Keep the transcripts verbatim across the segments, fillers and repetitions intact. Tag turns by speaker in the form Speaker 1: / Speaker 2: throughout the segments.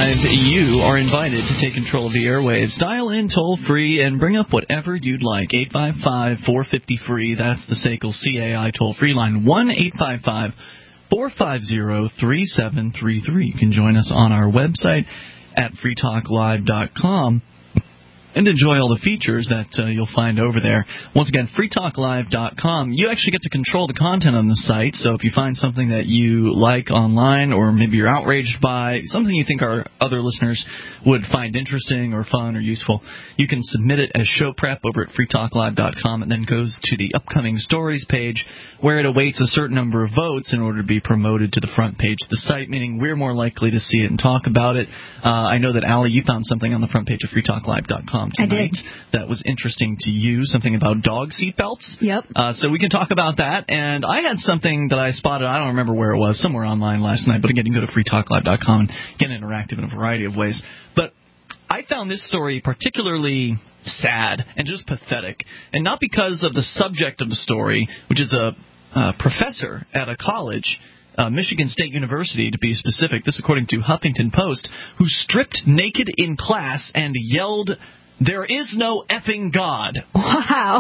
Speaker 1: Live, you are invited to take control of the airwaves. Dial in toll-free and bring up whatever you'd like. eight five five, four five zero, free. That's the S A C L C A I toll-free line. one eight five five, four five zero, three seven three three. You can join us on our website at free talk live dot com. And enjoy all the features that uh, you'll find over there. Once again, free talk live dot com. You actually get to control the content on the site, so if you find something that you like online or maybe you're outraged by, something you think our other listeners would find interesting or fun or useful, you can submit it as show prep over at free talk live dot com. It then goes to the upcoming stories page where it awaits a certain number of votes in order to be promoted to the front page of the site, meaning we're more likely to see it and talk about it. Uh, I know that, Allie, you found something on the front page of free talk live dot com tonight. I did. That was interesting to you, something about dog seat belts.
Speaker 2: Yep.
Speaker 1: Uh, so we can talk about that. And I had something that I spotted, I don't remember where it was, somewhere online last night, but again, you can go to free talk live dot com and get interactive in a variety of ways. But I found this story particularly sad and just pathetic, and not because of the subject of the story, which is a, a professor at a college, Uh, Michigan State University, to be specific, this according to Huffington Post, who stripped naked in class and yelled, "There is no effing God."
Speaker 2: Wow.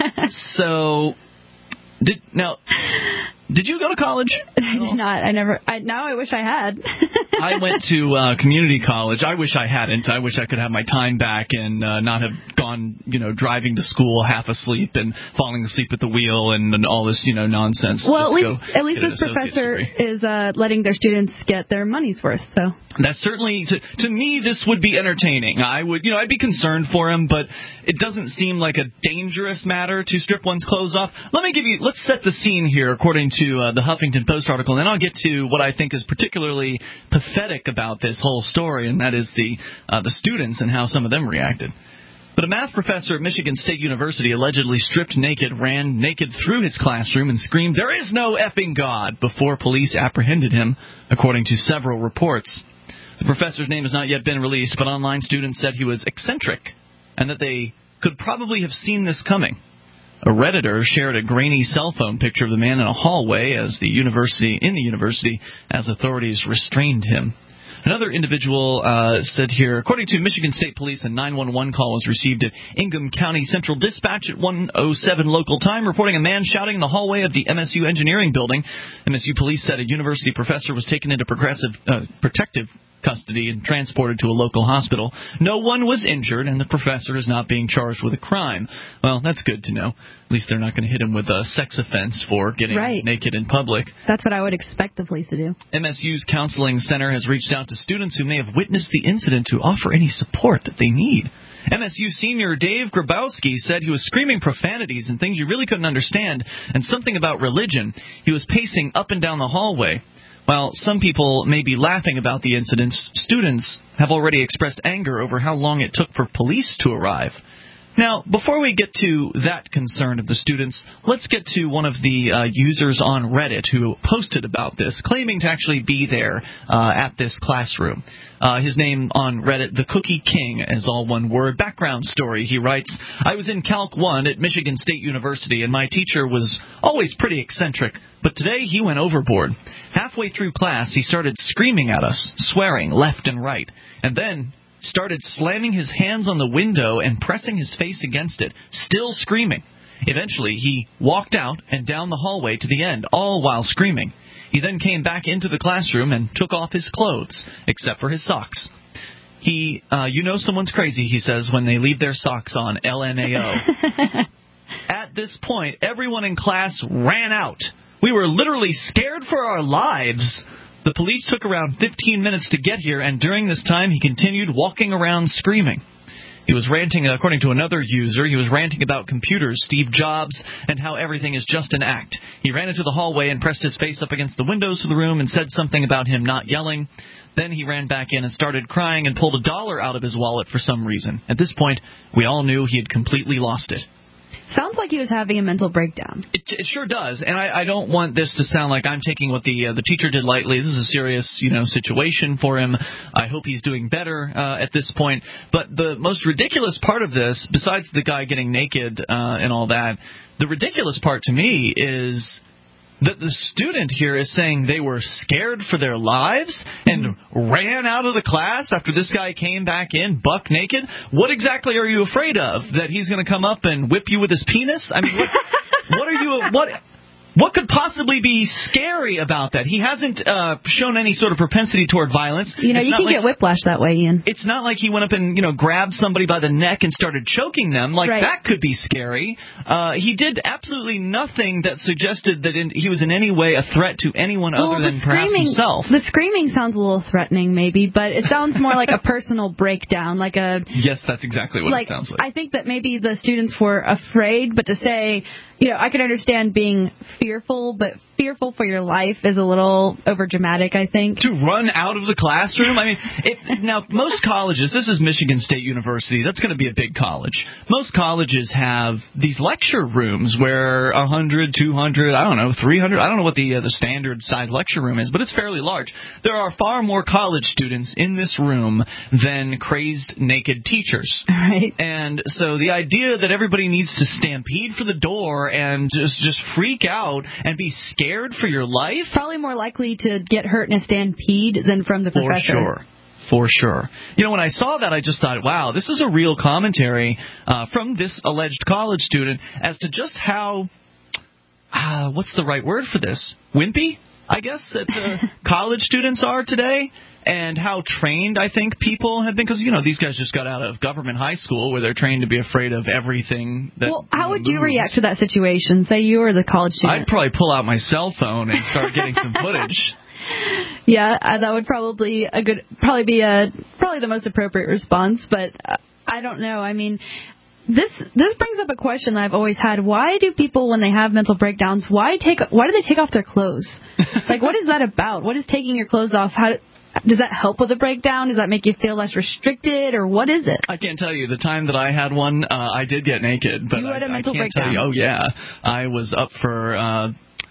Speaker 1: So, did now, did you go to college?
Speaker 2: I did not. I never. I, now I wish I had.
Speaker 1: I went to uh, community college. I wish I hadn't. I wish I could have my time back and uh, not have gone, you know, driving to school half asleep and falling asleep at the wheel and, and all this, you know, nonsense.
Speaker 2: Well, at least, at least this professor is uh, letting their students get their money's worth. So
Speaker 1: that's certainly, to, to me, this would be entertaining. I would, you know, I'd be concerned for him, but it doesn't seem like a dangerous matter to strip one's clothes off. Let me give you, let's set the scene here according to uh, the Huffington Post article, and then I'll get to what I think is particularly pathetic about this whole story, and that is the uh, the students and how some of them reacted. But a math professor at Michigan State University allegedly stripped naked, ran naked through his classroom and screamed, "There is no effing God," before police apprehended him, according to several reports. The professor's name has not yet been released, but online students said he was eccentric and that they could probably have seen this coming. A Redditor shared a grainy cell phone picture of the man in a hallway as the university in the university as authorities restrained him. Another individual uh, said here, according to Michigan State Police, a nine one one call was received at Ingham County Central Dispatch at one oh seven local time, reporting a man shouting in the hallway of the M S U engineering building. M S U police said a university professor was taken into progressive uh, protective custody and transported to a local hospital. No one was injured, and the professor is not being charged with a crime. Well, that's good to know. At least they're not going to hit him with a sex offense for getting
Speaker 2: right.
Speaker 1: naked in public.
Speaker 2: That's what I would expect the police to do.
Speaker 1: M S U's counseling center has reached out to students who may have witnessed the incident to offer any support that they need. M S U senior Dave Grabowski said he was screaming profanities and things you really couldn't understand, and something about religion. He was pacing up and down the hallway. While some people may be laughing about the incidents, students have already expressed anger over how long it took for police to arrive. Now, before we get to that concern of the students, let's get to one of the uh, users on Reddit who posted about this, claiming to actually be there uh, at this classroom. Uh, his name on Reddit, The Cookie King, is all one word. Background story, he writes, "I was in Calc one at Michigan State University, and my teacher was always pretty eccentric, but today he went overboard. Halfway through class, he started screaming at us, swearing left and right, and then started slamming his hands on the window and pressing his face against it, still screaming. Eventually, he walked out and down the hallway to the end, all while screaming. He then came back into the classroom and took off his clothes, except for his socks. He, uh, you know someone's crazy, he says, when they leave their socks on, L M A O. At this point, everyone in class ran out. We were literally scared for our lives. The police took around fifteen minutes to get here, and during this time, he continued walking around screaming. He was ranting, according to another user, he was ranting about computers, Steve Jobs, and how everything is just an act. He ran into the hallway and pressed his face up against the windows of the room and said something about him not yelling. Then he ran back in and started crying and pulled a dollar out of his wallet for some reason. At this point, we all knew he had completely lost it."
Speaker 2: Sounds like he was having a mental breakdown.
Speaker 1: It, it sure does, and I, I don't want this to sound like I'm taking what the uh, the teacher did lightly. This is a serious, you know, situation for him. I hope he's doing better uh, at this point. But the most ridiculous part of this, besides the guy getting naked uh, and all that, the ridiculous part to me is that the student here is saying they were scared for their lives and ran out of the class after this guy came back in buck naked. What exactly are you afraid of? That he's going to come up and whip you with his penis? I mean, what, what are you... What? What could possibly be scary about that? He hasn't uh, shown any sort of propensity toward violence.
Speaker 2: You know,
Speaker 1: it's
Speaker 2: you can
Speaker 1: like,
Speaker 2: get whiplash that way, Ian.
Speaker 1: It's not like he went up and, you know, grabbed somebody by the neck and started choking them. Like,
Speaker 2: right.
Speaker 1: That could be scary. Uh, he did absolutely nothing that suggested that in, he was in any way a threat to anyone
Speaker 2: well,
Speaker 1: other than perhaps himself.
Speaker 2: The screaming sounds a little threatening, maybe, but it sounds more like a personal breakdown, like a...
Speaker 1: Yes, that's exactly what
Speaker 2: like,
Speaker 1: it sounds like.
Speaker 2: I think that maybe the students were afraid, but to say... You know, I can understand being fearful, but fearful for your life is a little overdramatic, I think.
Speaker 1: To run out of the classroom? I mean, if, now, most colleges, this is Michigan State University, that's going to be a big college. Most colleges have these lecture rooms where one hundred, two hundred, I don't know, three hundred, I don't know what the, uh, the standard size lecture room is, but it's fairly large. There are far more college students in this room than crazed naked teachers.
Speaker 2: Right.
Speaker 1: And so the idea that everybody needs to stampede for the door and just just freak out and be scared for your life?
Speaker 2: Probably more likely to get hurt in a stampede than from the professor.
Speaker 1: For sure. For sure. You know, when I saw that, I just thought, wow, this is a real commentary uh, from this alleged college student as to just how, uh, what's the right word for this? Wimpy, I guess, that uh, college students are today. And how trained, I think, people have been. Because, you know, these guys just got out of government high school where they're trained to be afraid of everything that
Speaker 2: Well, how
Speaker 1: you know,
Speaker 2: would
Speaker 1: moves.
Speaker 2: you react to that situation? Say you were the college student.
Speaker 1: I'd probably pull out my cell phone and start getting some footage.
Speaker 2: Yeah, uh, that would probably a good, probably be a probably the most appropriate response. But uh, I don't know. I mean, this this brings up a question that I've always had. Why do people, when they have mental breakdowns, why take why do they take off their clothes? Like, what is that about? What is taking your clothes off? How Does that help with a breakdown? Does that make you feel less restricted, or what is it?
Speaker 1: I can't tell you. The time that I had one, uh, I did get naked, but
Speaker 2: you had
Speaker 1: I,
Speaker 2: a mental
Speaker 1: I can't
Speaker 2: breakdown.
Speaker 1: tell you. Oh yeah, I was up for uh,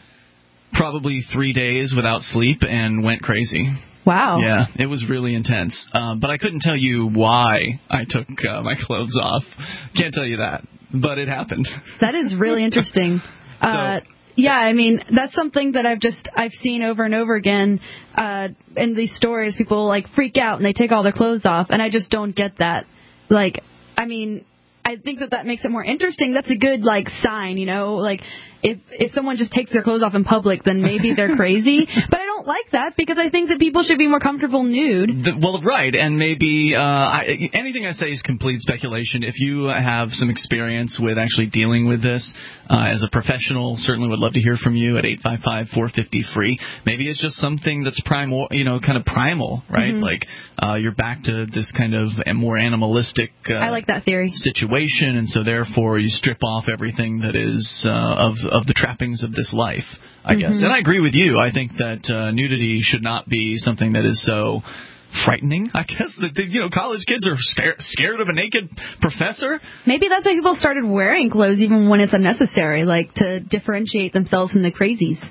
Speaker 1: probably three days without sleep and went crazy.
Speaker 2: Wow.
Speaker 1: Yeah, it was really intense. Uh, but I couldn't tell you why I took uh, my clothes off. Can't tell you that, but it happened.
Speaker 2: That is really interesting.
Speaker 1: so,
Speaker 2: uh, Yeah, I mean, that's something that I've just, I've seen over and over again uh, in these stories. People, like, freak out and they take all their clothes off, and I just don't get that. Like, I mean, I think that that makes it more interesting. That's a good, like, sign, you know? Like, if if someone just takes their clothes off in public, then maybe they're crazy. But I don't like that because I think that people should be more comfortable nude.
Speaker 1: The, well, right, and maybe uh, I, anything I say is complete speculation. If you have some experience with actually dealing with this uh, as a professional, certainly would love to hear from you at eight five five, four five zero, free. Maybe it's just something that's primal, you know, kind of primal, right? Mm-hmm. Like uh, you're back to this kind of more animalistic uh,
Speaker 2: I like that theory.
Speaker 1: situation, and so therefore you strip off everything that is uh, of of the trappings of this life, I guess. Mm-hmm. And I agree with you. I think that uh, nudity should not be something that is so frightening, I guess. That, you know, college kids are scared, scared of a naked professor.
Speaker 2: Maybe that's why people started wearing clothes even when it's unnecessary, like to differentiate themselves from the crazies.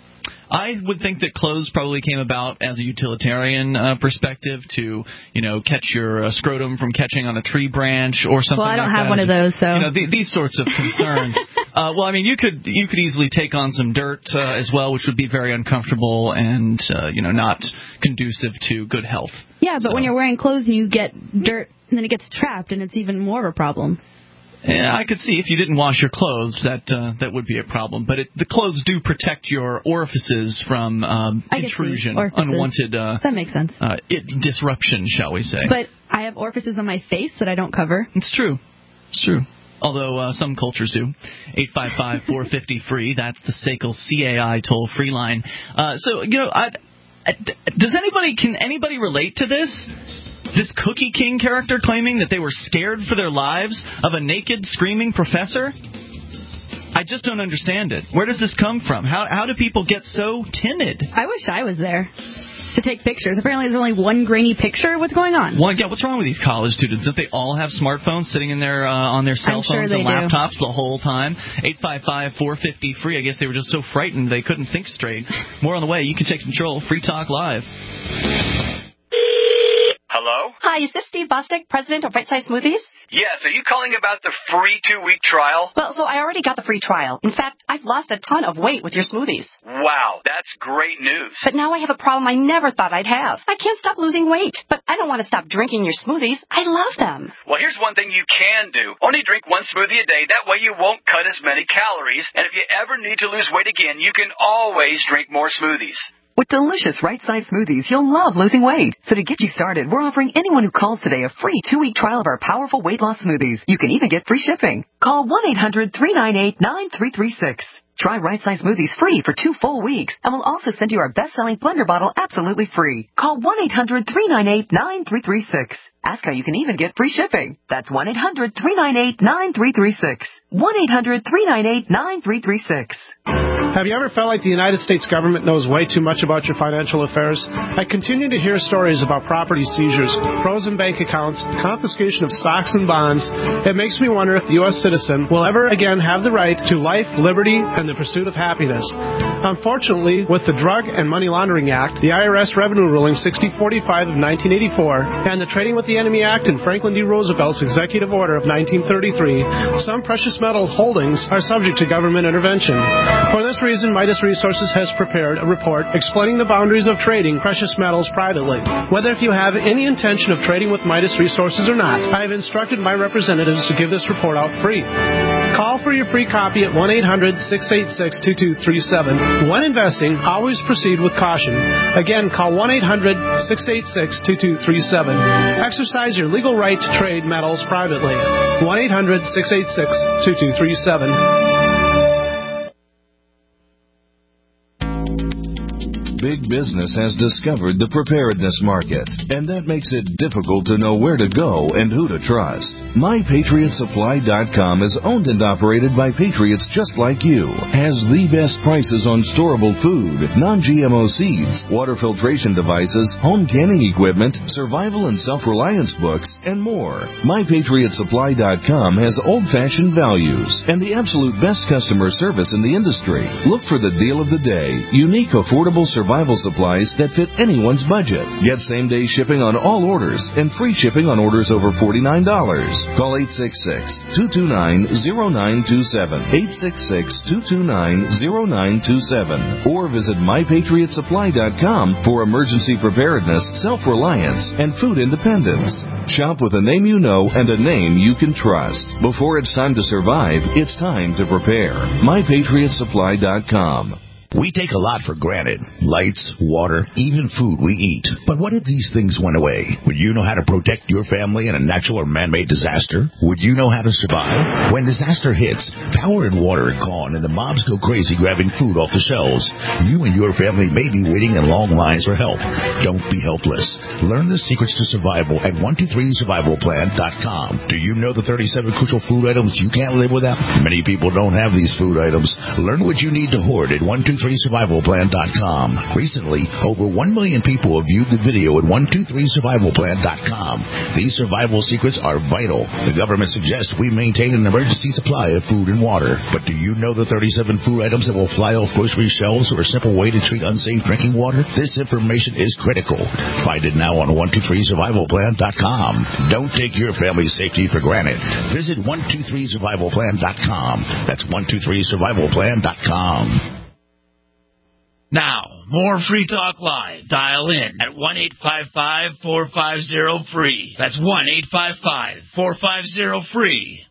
Speaker 1: I would think that clothes probably came about as a utilitarian uh, perspective to, you know, catch your uh, scrotum from catching on a tree branch or something like that.
Speaker 2: Well, I don't
Speaker 1: like
Speaker 2: have
Speaker 1: that.
Speaker 2: one of those, so.
Speaker 1: You know, th- these sorts of concerns. uh, well, I mean, you could you could easily take on some dirt uh, as well, which would be very uncomfortable and, uh, you know, not conducive to good health.
Speaker 2: Yeah, but
Speaker 1: so.
Speaker 2: when you're wearing clothes and you get dirt, and then it gets trapped, and it's even more of a problem.
Speaker 1: Yeah, I could see if you didn't wash your clothes, that uh, that would be a problem. But it, the clothes do protect your orifices from um, intrusion, unwanted uh,
Speaker 2: that makes sense.
Speaker 1: Uh, it, disruption, shall we say.
Speaker 2: But I have orifices on my face that I don't cover.
Speaker 1: It's true. It's true. Although uh, some cultures do. eight five five, four five zero, free. That's the S A C L C A I toll-free line. Uh, so, you know, I, I, does anybody, can anybody relate to this? This Cookie King character claiming that they were scared for their lives of a naked, screaming professor? I just don't understand it. Where does this come from? How how do people get so timid?
Speaker 2: I wish I was there to take pictures. Apparently there's only one grainy picture. What's going on?
Speaker 1: One, yeah, what's wrong with these college students? Don't they all have smartphones sitting in their uh, on their cell
Speaker 2: I'm
Speaker 1: phones
Speaker 2: sure
Speaker 1: and
Speaker 2: they
Speaker 1: laptops
Speaker 2: do.
Speaker 1: the whole time? eight five five, four five zero, free. I guess they were just so frightened they couldn't think straight. More on the way. You can take control. Free Talk Live.
Speaker 3: Hello?
Speaker 4: Hi,
Speaker 3: Hi, is this Steve Bostic, president of Right Size Smoothies?
Speaker 4: Yes, are you calling about the free two-week trial?
Speaker 3: Well, so I already got the free trial. In fact, I've lost a ton of weight with your smoothies.
Speaker 4: Wow, that's great news.
Speaker 3: But now I have a problem I never thought I'd have. I can't stop losing weight, but I don't want to stop drinking your smoothies. I love them.
Speaker 4: Well, here's one thing you can do. Only drink one smoothie a day. That way you won't cut as many calories. And if you ever need to lose weight again, you can always drink more smoothies.
Speaker 5: With delicious right-size smoothies, you'll love losing weight. So to get you started, we're offering anyone who calls today a free two-week trial of our powerful weight loss smoothies. You can even get free shipping. Call one eight hundred three nine eight nine three three six. Try right-size smoothies free for two full weeks, and we'll also send you our best-selling blender bottle absolutely free. Call one eight hundred three nine eight nine three three six. Ask how you can even get free shipping. That's one eight hundred three nine eight nine three three six. one eight hundred three nine eight nine three three six.
Speaker 6: Have you ever felt like the United States government knows way too much about your financial affairs? I continue to hear stories about property seizures, frozen bank accounts, confiscation of stocks and bonds. It makes me wonder if the U S citizen will ever again have the right to life, liberty, and the pursuit of happiness. Unfortunately, with the Drug and Money Laundering Act, the I R S Revenue Ruling sixty forty-five of nineteen eighty-four, and the Trading with the Enemy Act and Franklin D. Roosevelt's Executive Order of nineteen thirty-three, some precious metal holdings are subject to government intervention. For this reason, Midas Resources has prepared a report explaining the boundaries of trading precious metals privately. Whether if you have any intention of trading with Midas Resources or not, I have instructed my representatives to give this report out free. Call for your free copy at one eight hundred six eight six two two three seven. When investing, always proceed with caution. Again, call one eight hundred six eight six two two three seven. Exercise your legal right to trade metals privately. one eight hundred six eight six two two three seven.
Speaker 7: Big business has discovered the preparedness market, and that makes it difficult to know where to go and who to trust. My Patriot Supply dot com is owned and operated by patriots just like you, has the best prices on storable food, non-G M O seeds, water filtration devices, home canning equipment, survival and self-reliance books, and more. My Patriot Supply dot com has old-fashioned values and the absolute best customer service in the industry. Look for the deal of the day, unique, affordable survival supplies that fit anyone's budget. Get same-day shipping on all orders and free shipping on orders over forty-nine dollars. Call eight six six, two two nine, zero nine two seven, eight six six, two two nine, zero nine two seven, or visit My Patriot Supply dot com for emergency preparedness, self-reliance, and food independence. Shop with a name you know and a name you can trust. Before it's time to survive, it's time to prepare. My Patriot Supply dot com.
Speaker 8: We take a lot for granted. Lights, water, even food we eat. But what if these things went away? Would you know how to protect your family in a natural or man-made disaster? Would you know how to survive? When disaster hits, power and water are gone and the mobs go crazy grabbing food off the shelves. You and your family may be waiting in long lines for help. Don't be helpless. Learn the secrets to survival at one two three survival plan dot com. Do you know the thirty-seven crucial food items you can't live without? Many people don't have these food items. Learn what you need to hoard at one two three survival plan dot com. Recently, over one million people have viewed the video at one two three survival plan dot com. These survival secrets are vital. The government suggests we maintain an emergency supply of food and water. But do you know the thirty-seven food items that will fly off grocery shelves or a simple way to treat unsafe drinking water? This information is critical. Find it now on one two three survival plan dot com. Don't take your family's safety for granted. Visit one two three survival plan dot com. That's one two three survival plan dot com.
Speaker 9: Now, more Free Talk Live. Dial in at one eight five five, four five zero, free. That's one eight five five, four five zero, free.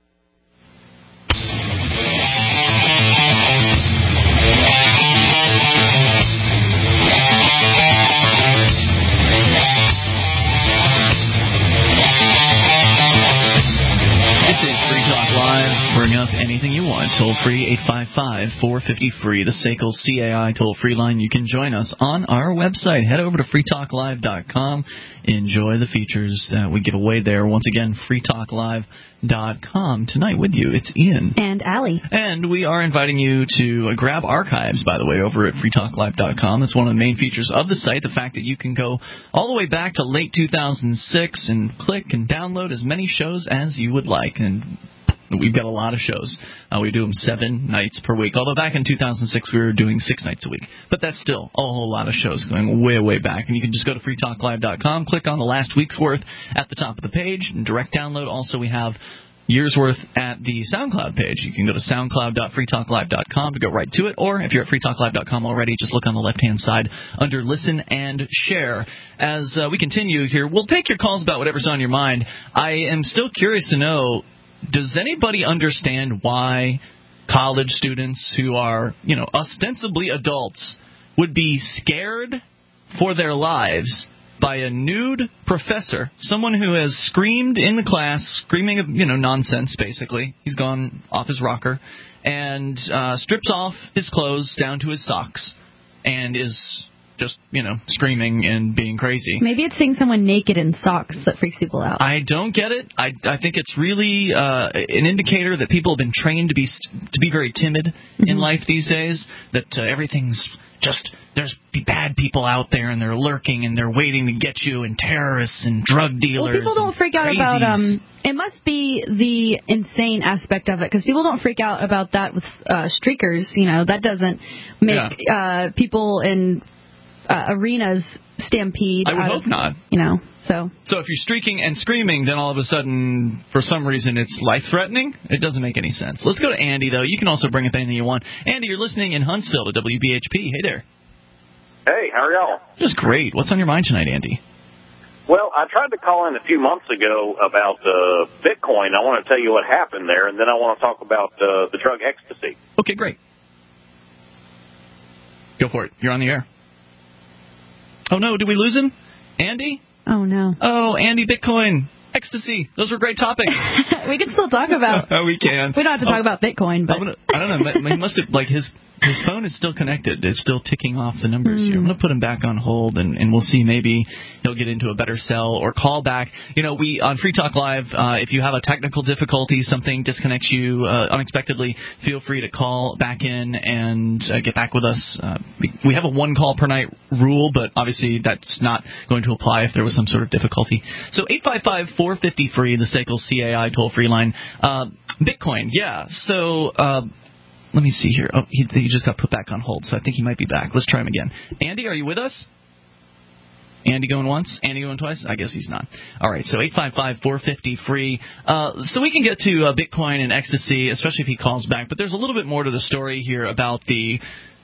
Speaker 1: This is Free Talk Live. Bring up anything you want. Toll free, eight five five, four five zero, free. The S A C L C A I toll-free line. You can join us on our website. Head over to free talk live dot com. Enjoy the features that we give away there. Once again, free talk live dot com. Tonight with you, it's Ian.
Speaker 2: And Allie.
Speaker 1: And we are inviting you to uh, grab archives, by the way, over at free talk live dot com. That's one of the main features of the site, the fact that you can go all the way back to late two thousand six and click and download as many shows as you would like. And we've got a lot of shows. Uh, we do them seven nights per week. Although back in two thousand six, we were doing six nights a week. But that's still a whole lot of shows going way, way back. And you can just go to free talk live dot com, click on the last week's worth at the top of the page, and direct download. Also, we have years worth at the SoundCloud page. You can go to soundcloud dot free talk live dot com to go right to it, or if you're at free talk live dot com already, just look on the left-hand side under Listen and Share. As uh, we continue here, we'll take your calls about whatever's on your mind. I am still curious to know, does anybody understand why college students who are, you know, ostensibly adults would be scared for their lives by a nude professor, someone who has screamed in the class, screaming, you know, nonsense, basically. He's gone off his rocker, and uh, strips off his clothes down to his socks, and is just, you know, screaming and being crazy.
Speaker 2: Maybe it's seeing someone naked in socks that freaks people out.
Speaker 1: I don't get it. I, I think it's really uh, an indicator that people have been trained to be to be very timid mm-hmm. in life these days, that uh, everything's just, there's bad people out there, and they're lurking, and they're waiting to get you, and terrorists and drug dealers.
Speaker 2: Well, people don't freak out
Speaker 1: crazies.
Speaker 2: about, um, it must be the insane aspect of it, because people don't freak out about that with uh, streakers. You know, that doesn't make yeah. uh, people in uh, arenas stampede.
Speaker 1: I would hope
Speaker 2: of,
Speaker 1: not.
Speaker 2: You know, so.
Speaker 1: So if you're streaking and screaming, then all of a sudden, for some reason, it's life-threatening? It doesn't make any sense. Let's go to Andy, though. You can also bring up anything you want. Andy, you're listening in Huntsville to W B H P. Hey there.
Speaker 10: Hey, how are y'all?
Speaker 1: Just great. What's on your mind tonight, Andy?
Speaker 10: Well, I tried to call in a few months ago about uh, Bitcoin. I want to tell you what happened there, and then I want to talk about uh, the drug ecstasy.
Speaker 1: Okay, great. Go for it. You're on the air. Oh, no. Did we lose him? Andy?
Speaker 2: Oh, no.
Speaker 1: Oh, Andy, Bitcoin, ecstasy. Those were great topics.
Speaker 2: We can still talk about
Speaker 1: Oh, we can.
Speaker 2: We don't have to
Speaker 1: oh,
Speaker 2: talk about Bitcoin, but...
Speaker 1: Gonna, I don't know. He must have, like, his... His phone is still connected. It's still ticking off the numbers mm. here. I'm going to put him back on hold, and, and we'll see. Maybe he'll get into a better cell or call back. You know, we on Free Talk Live, uh, if you have a technical difficulty, something disconnects you uh, unexpectedly, feel free to call back in and uh, get back with us. Uh, we, we have a one call per night rule, but obviously that's not going to apply if there was some sort of difficulty. So eight five five, four five zero, free, the S A C L C A I toll-free line. Uh, Bitcoin, yeah. So... Uh, Let me see here. Oh, he, he just got put back on hold, so I think he might be back. Let's try him again. Andy, are you with us? Andy going once? Andy going twice? I guess he's not. All right, so eight five five, four five zero, free. Uh, so we can get to uh, Bitcoin and ecstasy, especially if he calls back. But there's a little bit more to the story here about the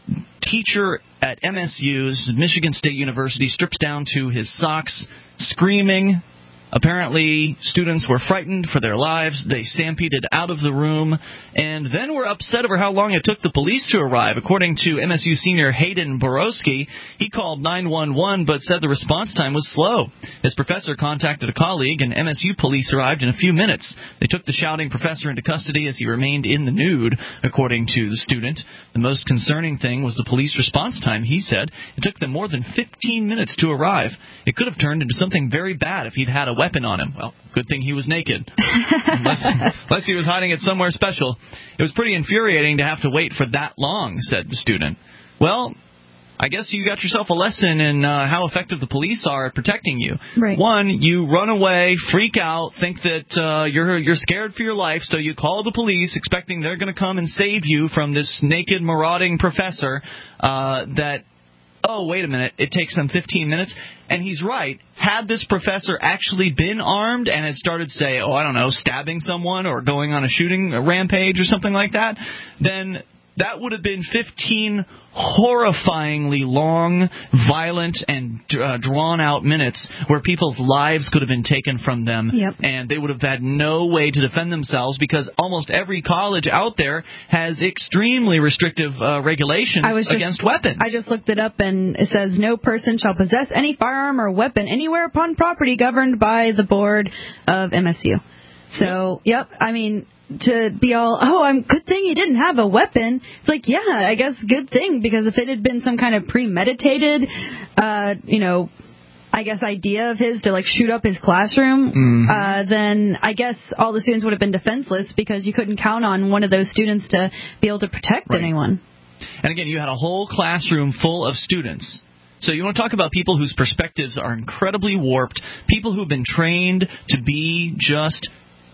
Speaker 1: teacher at M S U's Michigan State University strips down to his socks, screaming. Apparently, students were frightened for their lives. They stampeded out of the room and then were upset over how long it took the police to arrive. According to M S U senior Hayden Borowski, he called nine one one but said the response time was slow. His professor contacted a colleague, and M S U police arrived in a few minutes. They took the shouting professor into custody as he remained in the nude, according to the student. The most concerning thing was the police response time, he said. It took them more than fifteen minutes to arrive. It could have turned into something very bad if he'd had a weapon on him. Well, good thing he was naked. unless, unless he was hiding it somewhere special. It was pretty infuriating to have to wait for that long, said the student. Well, I guess you got yourself a lesson in uh, how effective the police are at protecting you.
Speaker 2: Right.
Speaker 1: One, you run away, freak out, think that uh, you're you're scared for your life, so you call the police expecting they're going to come and save you from this naked, marauding professor uh, that... Oh, wait a minute, it takes them fifteen minutes. And he's right. Had this professor actually been armed and had started, say, oh, I don't know, stabbing someone or going on a shooting rampage or something like that, then that would have been fifteen horrifyingly long, violent, and uh, drawn-out minutes where people's lives could have been taken from them,
Speaker 2: yep.
Speaker 1: and they would have had no way to defend themselves because almost every college out there has extremely restrictive uh, regulations
Speaker 2: just,
Speaker 1: against weapons.
Speaker 2: I just looked it up, and it says, no person shall possess any firearm or weapon anywhere upon property governed by the board of M S U. So, yep, I mean... to be all, oh, I'm good thing he didn't have a weapon. It's like, yeah, I guess good thing, because if it had been some kind of premeditated, uh, you know, I guess idea of his to, like, shoot up his classroom, mm-hmm. uh, then I guess all the students would have been defenseless because you couldn't count on one of those students to be able to protect
Speaker 1: right.
Speaker 2: anyone.
Speaker 1: And again, you had a whole classroom full of students. So you want to talk about people whose perspectives are incredibly warped, people who've been trained to be just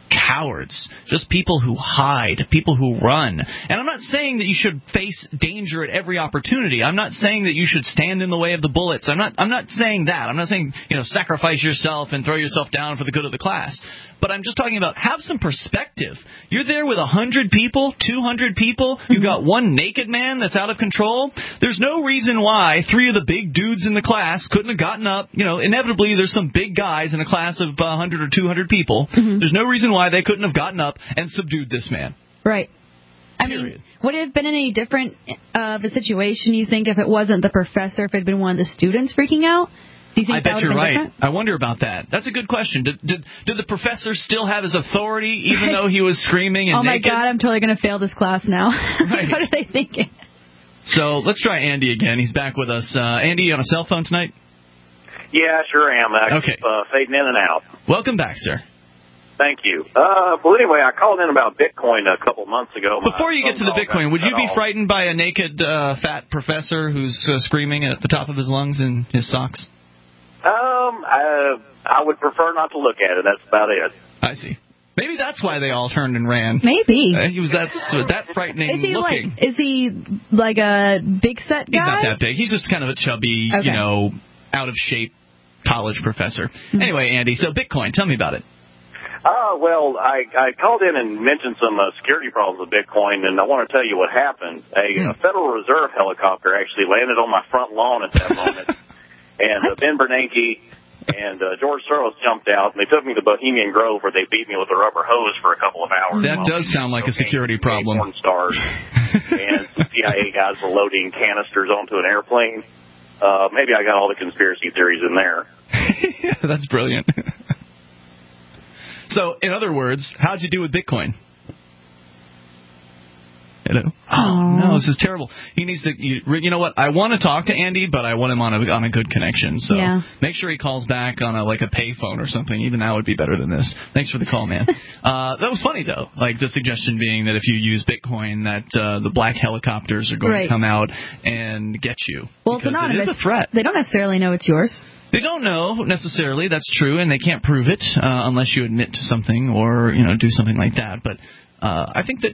Speaker 1: cowards, just people who hide, people who run. And I'm not saying that you should face danger at every opportunity. I'm not saying that you should stand in the way of the bullets. I'm not I'm not saying that. I'm not saying, you know, sacrifice yourself and throw yourself down for the good of the class. But I'm just talking about have some perspective. You're there with one hundred people, two hundred people. You've got one naked man that's out of control. There's no reason why three of the big dudes in the class couldn't have gotten up. You know, inevitably there's some big guys in a class of one hundred or two hundred people. Mm-hmm. There's no reason why they couldn't have gotten up and subdued this man.
Speaker 2: Right. I
Speaker 1: Period.
Speaker 2: mean, would it have been any different of a situation, you think, if it wasn't the professor, if it had been one of the students freaking out? Do you think
Speaker 1: I
Speaker 2: that
Speaker 1: bet
Speaker 2: would
Speaker 1: you're
Speaker 2: have been
Speaker 1: right.
Speaker 2: different?
Speaker 1: I wonder about that. That's a good question. Did, did did the professor still have his authority even though he was screaming and
Speaker 2: oh my
Speaker 1: naked?
Speaker 2: God, I'm totally going to fail this class now.
Speaker 1: Right.
Speaker 2: What are they thinking?
Speaker 1: So let's try Andy again. He's back with us. Uh, Andy, you on a cell phone tonight?
Speaker 10: Yeah, sure am. I
Speaker 1: okay.
Speaker 10: keep uh, fading in and out.
Speaker 1: Welcome back, sir.
Speaker 10: Thank you. Uh, well, anyway, I called in about Bitcoin a couple months ago.
Speaker 1: Before you get to the Bitcoin, would you be
Speaker 10: off.
Speaker 1: frightened by a naked, uh, fat professor who's uh, screaming at the top of his lungs in his socks?
Speaker 10: Um, I, I would prefer not to look at it. That's about it.
Speaker 1: I see. Maybe that's why they all turned and ran.
Speaker 2: Maybe.
Speaker 1: Uh, he was that uh, that frightening
Speaker 2: is he
Speaker 1: looking.
Speaker 2: Like, is he like a big set guy?
Speaker 1: He's not that big. He's just kind of a chubby,
Speaker 2: okay.
Speaker 1: you know, out of shape college professor. Mm-hmm. Anyway, Andy, so Bitcoin, tell me about it.
Speaker 10: Uh, well, I, I called in and mentioned some uh, security problems with Bitcoin, and I want to tell you what happened. A, hmm. a Federal Reserve helicopter actually landed on my front lawn at that moment, and uh, Ben Bernanke and uh, George Soros jumped out, and they took me to Bohemian Grove, where they beat me with a rubber hose for a couple of hours.
Speaker 1: That does sound like a security problem.
Speaker 10: Porn stars and C I A guys were loading canisters onto an airplane. Uh, maybe I got all the conspiracy theories in there.
Speaker 1: Yeah, that's brilliant. So, in other words, how'd you do with Bitcoin? Hello? Oh, no, this is terrible. He needs to, you, you know what, I want to talk to Andy, but I want him on a, on a good connection. So
Speaker 2: yeah.
Speaker 1: Make sure he calls back on a, like a pay phone or something. Even that would be better than this. Thanks for the call, man. uh, that was funny, though. Like the suggestion being that if you use Bitcoin, that uh, the black helicopters are going
Speaker 2: right.
Speaker 1: to come out and get you.
Speaker 2: Well, it's anonymous.
Speaker 1: It is a threat.
Speaker 2: They don't necessarily know it's yours.
Speaker 1: They don't know necessarily. That's true, and they can't prove it uh, unless you admit to something or you know do something like that. But uh, I think that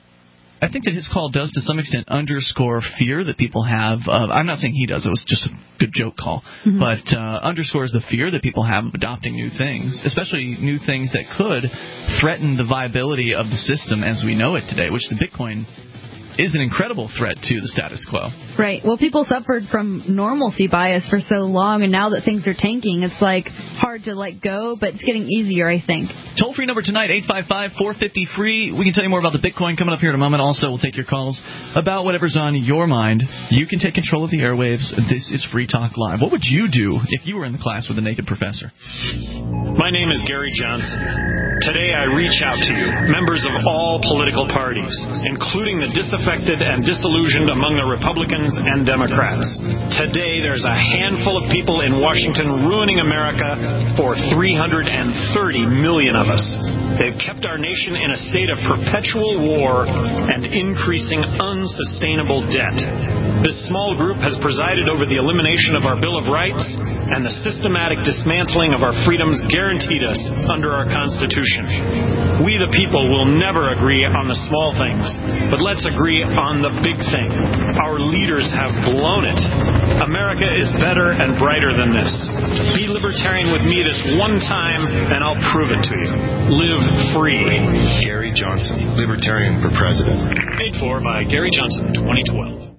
Speaker 1: I think that his call does to some extent underscore fear that people have. Of, I'm not saying he does. It was just a good joke call, mm-hmm. but uh, underscores the fear that people have of adopting new things, especially new things that could threaten the viability of the system as we know it today, which the Bitcoin is an incredible threat to the status quo.
Speaker 2: Right. Well, people suffered from normalcy bias for so long, and now that things are tanking, it's like hard to let go, but it's getting easier, I think.
Speaker 1: Toll-free number tonight, eight five five, four five zero, free. We can tell you more about the Bitcoin coming up here in a moment. Also, we'll take your calls about whatever's on your mind. You can take control of the airwaves. This is Free Talk Live. What would you do if you were in the class with a naked professor?
Speaker 11: My name is Gary Johnson. Today I reach out to you, members of all political parties, including the disaffected and disillusioned among the Republicans and Democrats. Today there's a handful of people in Washington ruining America for three hundred thirty million of us. They've kept our nation in a state of perpetual war and increasing unsustainable debt. This small group has presided over the elimination of our Bill of Rights and the systematic dismantling of our freedoms guaranteed us under our Constitution. We the people will never agree on the small things, but let's agree on the big thing. Our leaders have blown it. America is better and brighter than this. Be libertarian with me this one time, and I'll prove it to you. Live free.
Speaker 12: Gary Johnson, Libertarian for President.
Speaker 11: Paid for by Gary Johnson, twenty twelve.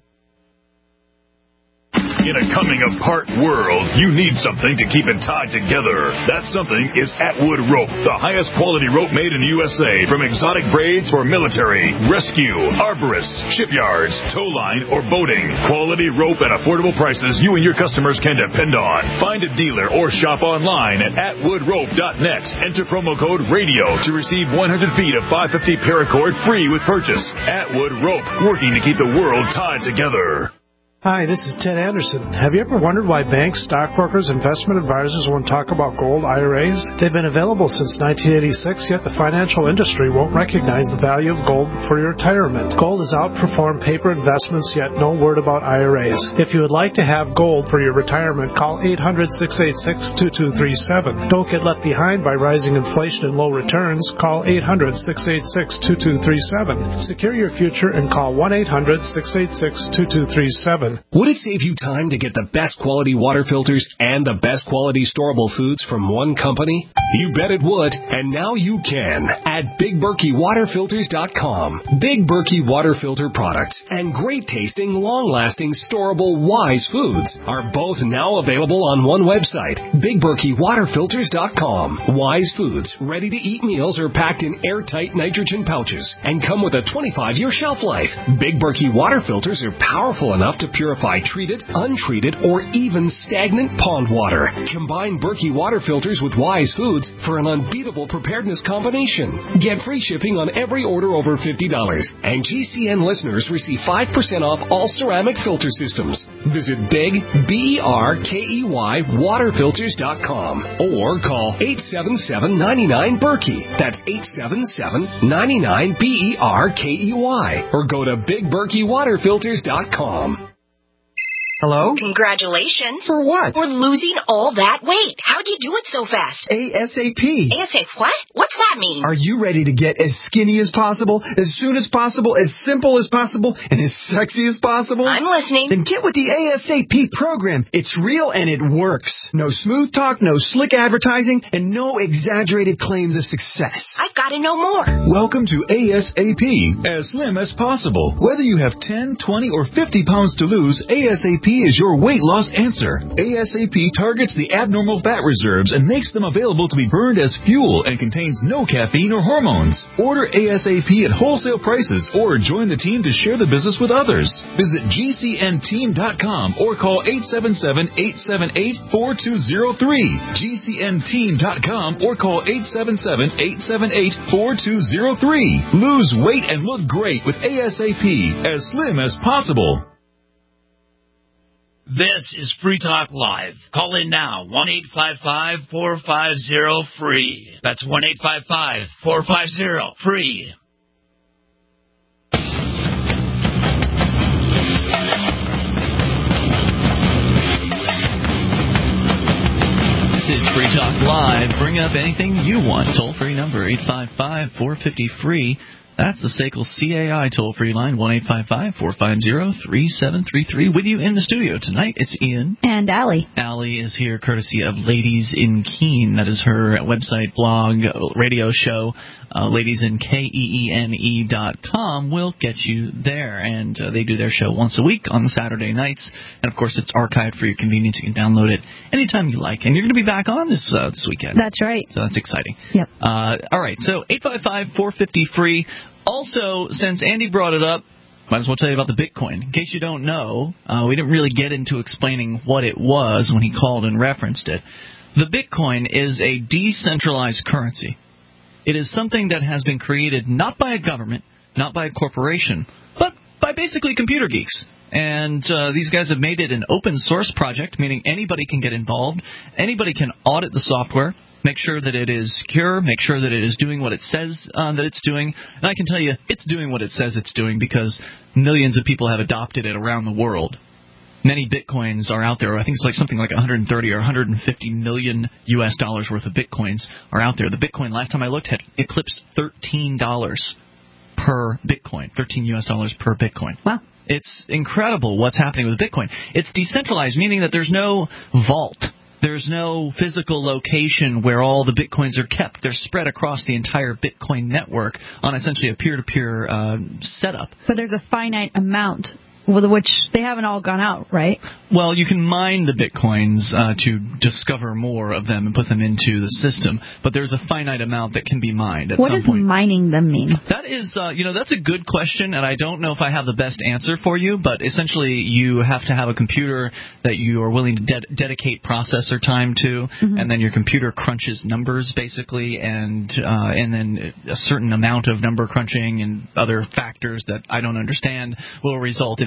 Speaker 13: In a coming-apart world, you need something to keep it tied together. That something is Atwood Rope, the highest quality rope made in the U S A, from exotic braids for military, rescue, arborists, shipyards, tow line, or boating. Quality rope at affordable prices you and your customers can depend on. Find a dealer or shop online at atwood rope dot net. Enter promo code RADIO to receive one hundred feet of five fifty paracord free with purchase. Atwood Rope, working to keep the world tied together.
Speaker 6: Hi, this is Ted Anderson. Have you ever wondered why banks, stockbrokers, investment advisors won't talk about gold I R As? They've been available since nineteen eighty-six, yet the financial industry won't recognize the value of gold for your retirement. Gold has outperformed paper investments, yet no word about I R As. If you would like to have gold for your retirement, call eight hundred, six eight six, two two three seven. Don't get left behind by rising inflation and low returns. Call eight hundred, six eight six, two two three seven. Secure your future and call one eight hundred, six eight six, two two three seven.
Speaker 14: Would it save you time to get the best quality water filters and the best quality storable foods from one company? You bet it would, and now you can at Big Berkey Water Filters dot com. Big Berkey Water Filter products and great tasting, long-lasting, storable Wise foods are both now available on one website, Big Berkey Water Filters dot com. Wise foods, ready-to-eat meals are packed in airtight nitrogen pouches and come with a twenty-five year shelf life. Big Berkey Water Filters are powerful enough to purify treated, untreated, or even stagnant pond water. Combine Berkey Water Filters with Wise Foods for an unbeatable preparedness combination. Get free shipping on every order over fifty dollars. And G C N listeners receive five percent off all ceramic filter systems. Visit Big, B E R K E Y, Water Filters dot com or call eight seven seven, nine nine, Berkey. That's eight seven seven, nine nine, B E R K E Y. Or go to Big Berkey Water Filters dot com.
Speaker 15: Hello?
Speaker 16: Congratulations.
Speaker 15: For what?
Speaker 16: For losing all that weight. How'd you do it so fast?
Speaker 15: ASAP.
Speaker 16: ASAP what? What's that mean?
Speaker 15: Are you ready to get as skinny as possible, as soon as possible, as simple as possible, and as sexy as possible?
Speaker 16: I'm listening.
Speaker 15: Then get with the ASAP program. It's real and it works. No smooth talk, no slick advertising, and no exaggerated claims of success.
Speaker 16: I've got to know more.
Speaker 13: Welcome to ASAP, as slim as possible. Whether you have ten, twenty, or fifty pounds to lose, ASAP is your weight loss answer. ASAP targets the abnormal fat reserves and makes them available to be burned as fuel and contains no caffeine or hormones. Order ASAP at wholesale prices or join the team to share the business with others. Visit G C N team dot com or call eight seven seven, eight seven eight, four two zero three. G C N team dot com or call eight seven seven, eight seven eight, four two zero three. Lose weight and look great with ASAP, as slim as possible.
Speaker 9: This is Free Talk Live. Call in now, one eight five five, four five zero, free. That's one eight five five, four five zero, free.
Speaker 1: This is Free Talk Live. Bring up anything you want. Toll-free number, eight five five, four five zero, free. That's the S A C L C A I toll-free line, one eight five five, four five zero, three seven three three. With you in the studio tonight, it's Ian.
Speaker 2: And Allie.
Speaker 1: Allie is here courtesy of Ladies in Keene. That is her website, blog, radio show. Uh, ladies in K E E N E dot com will get you there. And uh, they do their show once a week on Saturday nights. And, of course, it's archived for your convenience. You can download it anytime you like. And you're going to be back on this uh, this weekend.
Speaker 2: That's right.
Speaker 1: So that's exciting.
Speaker 2: Yep.
Speaker 1: Uh, all right. So eight five five, four five zero, free. Also, since Andy brought it up, might as well tell you about the Bitcoin. In case you don't know, uh, we didn't really get into explaining what it was when he called and referenced it. The Bitcoin is a decentralized currency. It is something that has been created not by a government, not by a corporation, but by basically computer geeks. And uh, these guys have made it an open source project, meaning anybody can get involved. Anybody can audit the software, make sure that it is secure, make sure that it is doing what it says uh, that it's doing. And I can tell you it's doing what it says it's doing because millions of people have adopted it around the world. Many Bitcoins are out there. I think it's like something like one hundred thirty or one hundred fifty million U S dollars worth of Bitcoins are out there. The Bitcoin, last time I looked, had eclipsed thirteen dollars per Bitcoin, thirteen U S dollars per Bitcoin.
Speaker 2: Wow.
Speaker 1: It's incredible what's happening with Bitcoin. It's decentralized, meaning that there's no vault. There's no physical location where all the Bitcoins are kept. They're spread across the entire Bitcoin network on essentially a peer-to-peer uh, setup.
Speaker 2: But there's a finite amount with which they haven't all gone out, right?
Speaker 1: Well, you can mine the Bitcoins uh, to discover more of them and put them into the system, but there's a finite amount that can be mined at
Speaker 2: what
Speaker 1: some
Speaker 2: does
Speaker 1: point.
Speaker 2: mining them mean?
Speaker 1: That is, uh, you know, that's a good question, and I don't know if I have the best answer for you, but essentially you have to have a computer that you are willing to de- dedicate processor time to, mm-hmm. and then your computer crunches numbers, basically, and uh, and then a certain amount of number crunching and other factors that I don't understand will result in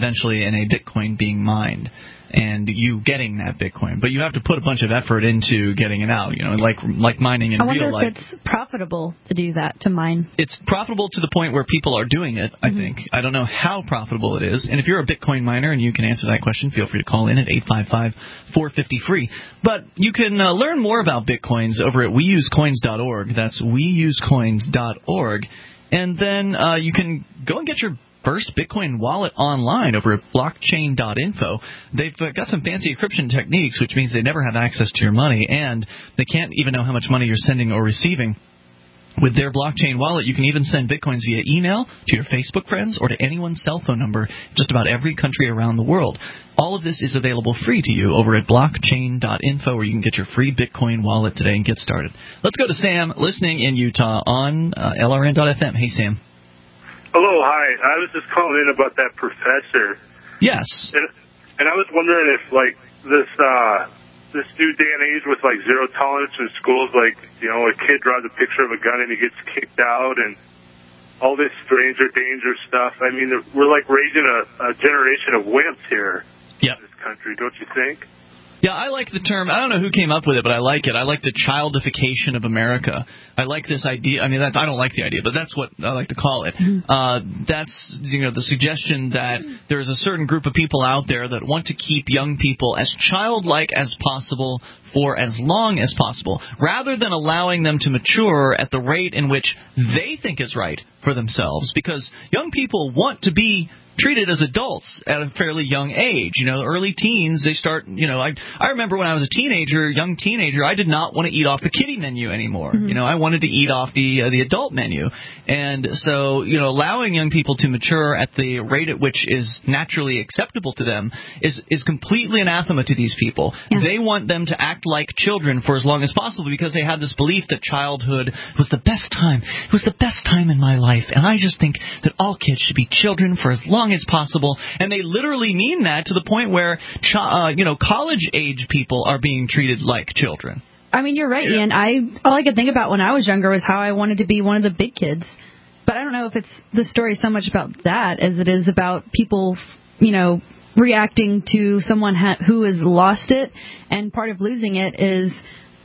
Speaker 1: eventually in a Bitcoin being mined and you getting that Bitcoin. But you have to put a bunch of effort into getting it out, you know, like like mining in
Speaker 2: I wonder
Speaker 1: real
Speaker 2: if
Speaker 1: life.
Speaker 2: it's profitable to do that, to mine.
Speaker 1: It's profitable to the point where people are doing it, I mm-hmm. think. I don't know how profitable it is. And if you're a Bitcoin miner and you can answer that question, feel free to call in at eight five five, four five zero, free. But you can uh, learn more about Bitcoins over at we use coins dot org. That's we use coins dot org. And then uh, you can go and get your first Bitcoin wallet online over at blockchain dot info. They've uh, got some fancy encryption techniques, which means they never have access to your money, and they can't even know how much money you're sending or receiving. With their blockchain wallet, you can even send Bitcoins via email to your Facebook friends or to anyone's cell phone number in just about every country around the world. All of this is available free to you over at blockchain dot info, where you can get your free Bitcoin wallet today and get started. Let's go to Sam, listening in Utah on uh, L R N dot F M. Hey, Sam.
Speaker 17: Hello, hi. I was just calling in about that professor.
Speaker 1: Yes.
Speaker 17: And, and I was wondering if, like, this uh, this new day and age with, like, zero tolerance in schools, like, you know, a kid draws a picture of a gun and he gets kicked out and all this stranger danger stuff. I mean, we're, like, raising a, a generation of wimps here
Speaker 1: yep.
Speaker 17: in this country, don't you think?
Speaker 1: Yeah, I like the term. I don't know who came up with it, but I like it. I like the childification of America. I like this idea. I mean, that's, I don't like the idea, but that's what I like to call it. Mm-hmm. Uh, that's, you know, the suggestion that there's a certain group of people out there that want to keep young people as childlike as possible for as long as possible, rather than allowing them to mature at the rate in which they think is right for themselves, because young people want to be treated as adults at a fairly young age. You know, early teens, they start, you know, I I remember when I was a teenager, young teenager, I did not want to eat off the kiddie menu anymore. Mm-hmm. You know, I wanted to eat off the uh, the adult menu. And so, you know, allowing young people to mature at the rate at which is naturally acceptable to them is, is completely anathema to these people. Yeah. They want them to act like children for as long as possible because they have this belief that childhood was the best time. It was the best time in my life. And I just think that all kids should be children for as long as possible, and they literally mean that to the point where, ch- uh, you know, college-age people are being treated like children.
Speaker 2: I mean, you're right, Ian. I all I could think about when I was younger was how I wanted to be one of the big kids. But I don't know if it's the story so much about that as it is about people, you know, reacting to someone ha- who has lost it, and part of losing it is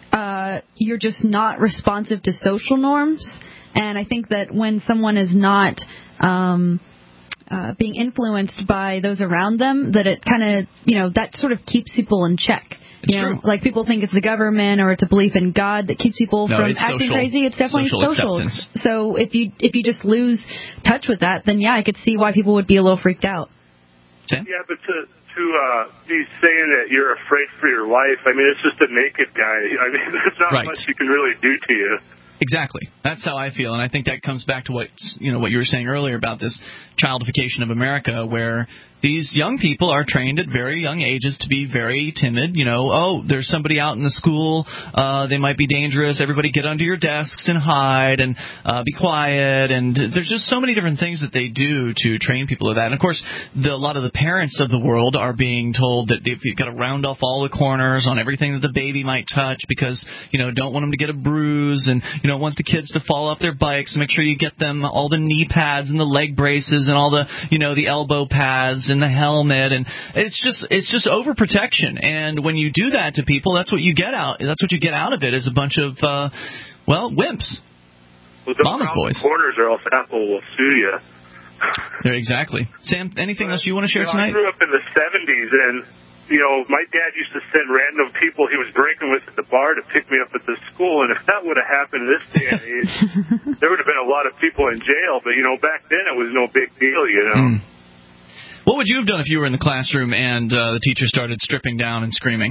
Speaker 2: uh, you're just not responsive to social norms. And I think that when someone is not um, Uh, being influenced by those around them, that it kind of, you know, that sort of keeps people in check.
Speaker 1: It's
Speaker 2: you know,
Speaker 1: true.
Speaker 2: Like people think it's the government or it's a belief in God that keeps people
Speaker 1: no,
Speaker 2: from
Speaker 1: it's
Speaker 2: acting
Speaker 1: social,
Speaker 2: crazy. It's definitely
Speaker 1: social.
Speaker 2: social.
Speaker 1: Acceptance.
Speaker 2: So if you if you just lose touch with that, then yeah, I could see why people would be a little freaked out.
Speaker 1: Sam?
Speaker 17: Yeah, but to to uh, be saying that you're afraid for your life, I mean, it's just a naked guy. I mean, there's not
Speaker 1: right.
Speaker 17: much you can really do to you.
Speaker 1: Exactly. That's how I feel, and I think that comes back to what you know what you were saying earlier about this childification of America, where these young people are trained at very young ages to be very timid. You know, oh, there's somebody out in the school, uh, they might be dangerous. Everybody get under your desks and hide and uh, be quiet. And there's just so many different things that they do to train people of that. And of course, the, a lot of the parents of the world are being told that they've got to round off all the corners on everything that the baby might touch because you know don't want them to get a bruise, and you don't want the kids to fall off their bikes. Make sure you get them all the knee pads and the leg braces and all the you know the elbow pads and the helmet, and it's just it's just overprotection. And when you do that to people, that's what you get out. That's what you get out of it is a bunch of uh, well wimps,
Speaker 17: well,
Speaker 1: mama's boys.
Speaker 17: Corners or else Apple will sue you.
Speaker 1: There, exactly. Sam, anything else you want to share
Speaker 17: you know,
Speaker 1: tonight?
Speaker 17: I grew up in the seventies, and you know my dad used to send random people he was drinking with at the bar to pick me up at the school, and if that would have happened this day and age, there would have been a lot of people in jail. But you know back then it was no big deal, you know.
Speaker 1: Mm. What would you have done if you were in the classroom and uh, the teacher started stripping down and screaming?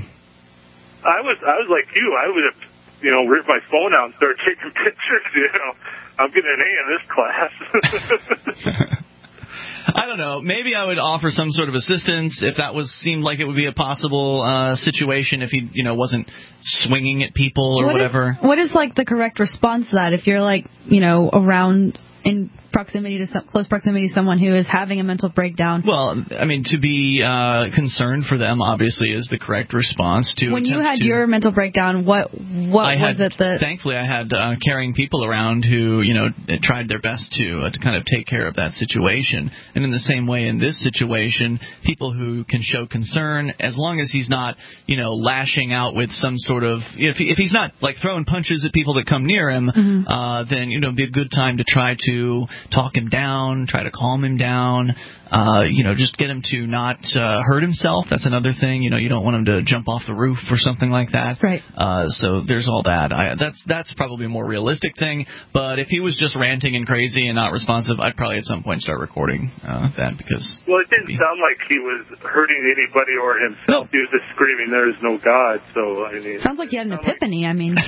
Speaker 17: I was I was like you. I would have, you know, ripped my phone out and started taking pictures. You know, I'm getting an A in this class.
Speaker 1: I don't know. Maybe I would offer some sort of assistance if that was seemed like it would be a possible uh, situation. If he, you know, wasn't swinging at people or
Speaker 2: what
Speaker 1: whatever.
Speaker 2: Is, what is like the correct response to that? If you're like, you know, around in proximity to some, close proximity to someone who is having a mental breakdown.
Speaker 1: Well, I mean, to be uh, concerned for them obviously is the correct response. To
Speaker 2: when you had
Speaker 1: to,
Speaker 2: your mental breakdown, what what
Speaker 1: I
Speaker 2: was
Speaker 1: had,
Speaker 2: it that?
Speaker 1: Thankfully, I had uh, caring people around who, you know, tried their best to uh, to kind of take care of that situation. And in the same way, in this situation, people who can show concern, as long as he's not, you know, lashing out with some sort of, if he, if he's not like throwing punches at people that come near him, mm-hmm. uh, then you know, it'd be a good time to try to talk him down, try to calm him down. Uh, you know, just get him to not uh, hurt himself. That's another thing. You know, you don't want him to jump off the roof or something like that.
Speaker 2: Right.
Speaker 1: Uh, so there's all that. I, that's that's probably a more realistic thing. But if he was just ranting and crazy and not responsive, I'd probably at some point start recording uh, that because.
Speaker 17: Well, it didn't sound like he was hurting anybody or himself. No. He was just screaming, "There is no God." So I mean.
Speaker 2: Sounds like he had an epiphany.
Speaker 17: Like...
Speaker 2: I mean.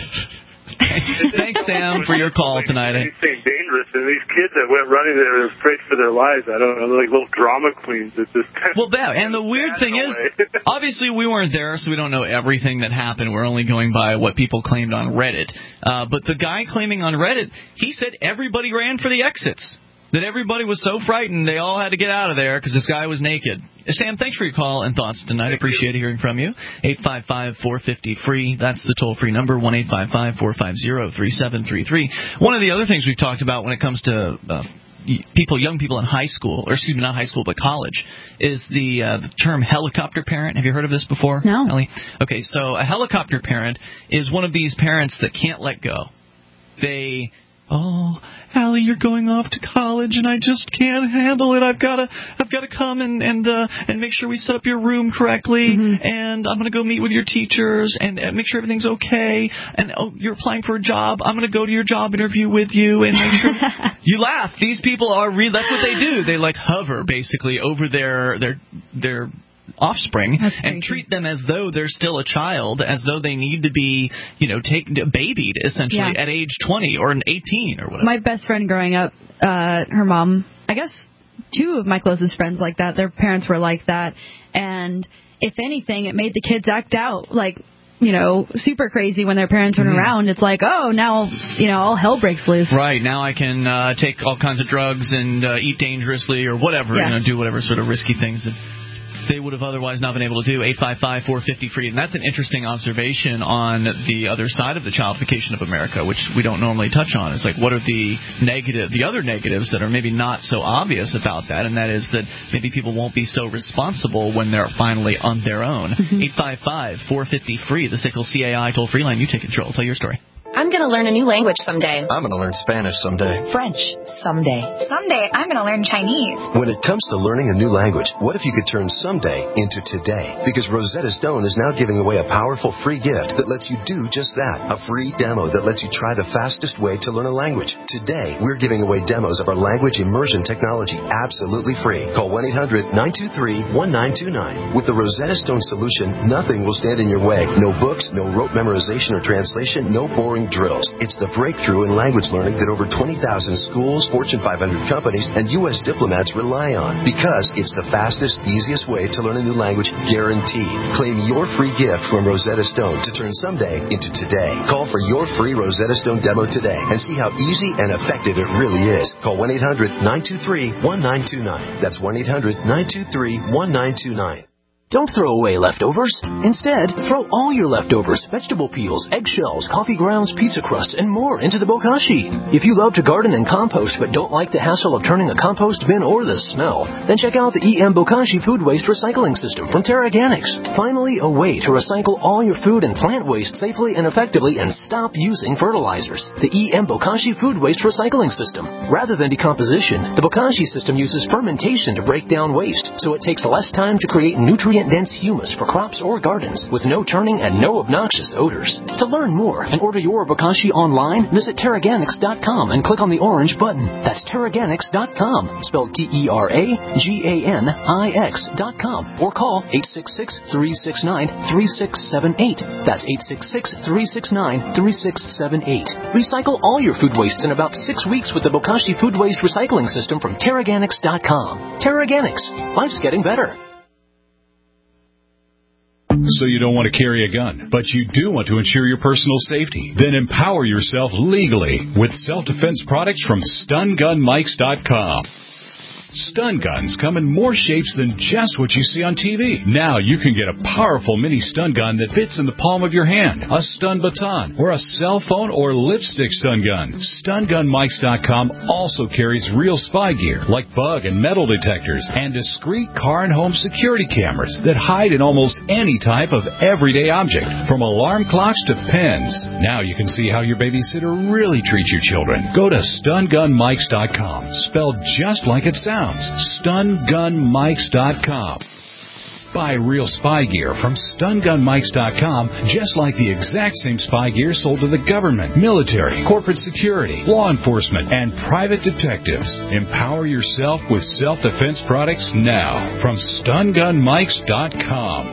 Speaker 1: Thanks, Sam, for your call tonight.
Speaker 17: Anything dangerous, and these kids that went running there were afraid for their lives. I don't know, like little drama queens that just kind of.
Speaker 1: Well, that and the weird thing is, obviously we weren't there, so we don't know everything that happened. We're only going by what people claimed on Reddit. Uh, but the guy claiming on Reddit, he said everybody ran for the exits. That everybody was so frightened they all had to get out of there because this guy was naked. Sam, thanks for your call and thoughts tonight. I appreciate hearing from you. eight five five, four five zero, free. That's the toll-free number, one eight five five, four five zero, three seven three three. One of the other things we've talked about when it comes to uh, people, young people in high school, or excuse me, not high school, but college, is the, uh, the term helicopter parent. Have you heard of this before?
Speaker 2: No.
Speaker 1: Ellie? Okay, so a helicopter parent is one of these parents that can't let go. They... Oh, Allie, you're going off to college, and I just can't handle it. I've got to, I've got to come and and uh, and make sure we set up your room correctly, mm-hmm. and I'm going to go meet with your teachers and, and make sure everything's okay. And oh, you're applying for a job. I'm going to go to your job interview with you and make sure. You laugh. These people are real. That's what they do. They like hover basically over their their their. offspring and treat them as though they're still a child, as though they need to be, you know, take babied essentially yeah. at age twenty or eighteen or whatever.
Speaker 2: My best friend growing up, uh, her mom, I guess two of my closest friends like that. Their parents were like that, and if anything, it made the kids act out like, you know, super crazy when their parents aren't mm-hmm. around. It's like, oh, now, you know, all hell breaks loose.
Speaker 1: Right. Now I can uh, take all kinds of drugs and uh, eat dangerously or whatever, yeah. you know, do whatever sort of risky things that they would have otherwise not been able to do. eight five five, four five zero, free. And that's an interesting observation on the other side of the childification of America, which we don't normally touch on. It's like, what are the negative, the other negatives that are maybe not so obvious about that? And that is that maybe people won't be so responsible when they're finally on their own. Mm-hmm. eight five five, four five zero, free. The Sickle C A I toll-free line. You take control. Tell your story.
Speaker 16: I'm going to learn a new language someday.
Speaker 18: I'm going to learn Spanish someday.
Speaker 16: French someday.
Speaker 19: Someday I'm going to learn Chinese.
Speaker 12: When it comes to learning a new language, what if you could turn someday into today? Because Rosetta Stone is now giving away a powerful free gift that lets you do just that. A free demo that lets you try the fastest way to learn a language. Today, we're giving away demos of our language immersion technology absolutely free. Call one eight hundred, nine two three, one nine two nine. With the Rosetta Stone solution, nothing will stand in your way. No books, no rote memorization or translation, no boring drills. It's the breakthrough in language learning that over twenty thousand schools, Fortune five hundred companies, and U S diplomats rely on. Because it's the fastest, easiest way to learn a new language, guaranteed. Claim your free gift from Rosetta Stone to turn someday into today. Call for your free Rosetta Stone demo today and see how easy and effective it really is. Call one eight hundred, nine two three, one nine two nine. That's one eight hundred, nine two three, one nine two nine.
Speaker 20: Don't throw away leftovers. Instead, throw all your leftovers, vegetable peels, eggshells, coffee grounds, pizza crusts, and more into the bokashi. If you love to garden and compost but don't like the hassle of turning a compost bin or the smell, then check out the E M Bokashi Food Waste Recycling System from Terraganics. Finally, a way to recycle all your food and plant waste safely and effectively and stop using fertilizers. The E M Bokashi Food Waste Recycling System. Rather than decomposition, the Bokashi system uses fermentation to break down waste, so it takes less time to create nutrient dense humus for crops or gardens with no turning and no obnoxious odors. To learn more and order your bokashi online, visit Terraganics dot com and click on the orange button. That's Terraganics dot com, spelled T E R A G A N I X dot com, or call eight six six, three six nine, three six seven eight. That's eight six six, three six nine, three six seven eight. Recycle all your food waste in about six weeks with the Bokashi Food Waste Recycling System from Terraganics dot com. Terraganics. Life's getting better.
Speaker 18: So you don't want to carry a gun, but you do want to ensure your personal safety. Then empower yourself legally with self-defense products from stun gun mikes dot com. Stun guns come in more shapes than just what you see on T V. Now you can get a powerful mini stun gun that fits in the palm of your hand, a stun baton, or a cell phone or lipstick stun gun. stun gun mikes dot com also carries real spy gear like bug and metal detectors and discreet car and home security cameras that hide in almost any type of everyday object, from alarm clocks to pens. Now you can see how your babysitter really treats your children. Go to stun gun mikes dot com, spelled just like it sounds. stun gun mikes dot com. Buy real spy gear from stun gun mikes dot com, just like the exact same spy gear sold to the government, military, corporate security, law enforcement, and private detectives. Empower yourself with self-defense products now from stun gun mikes dot com.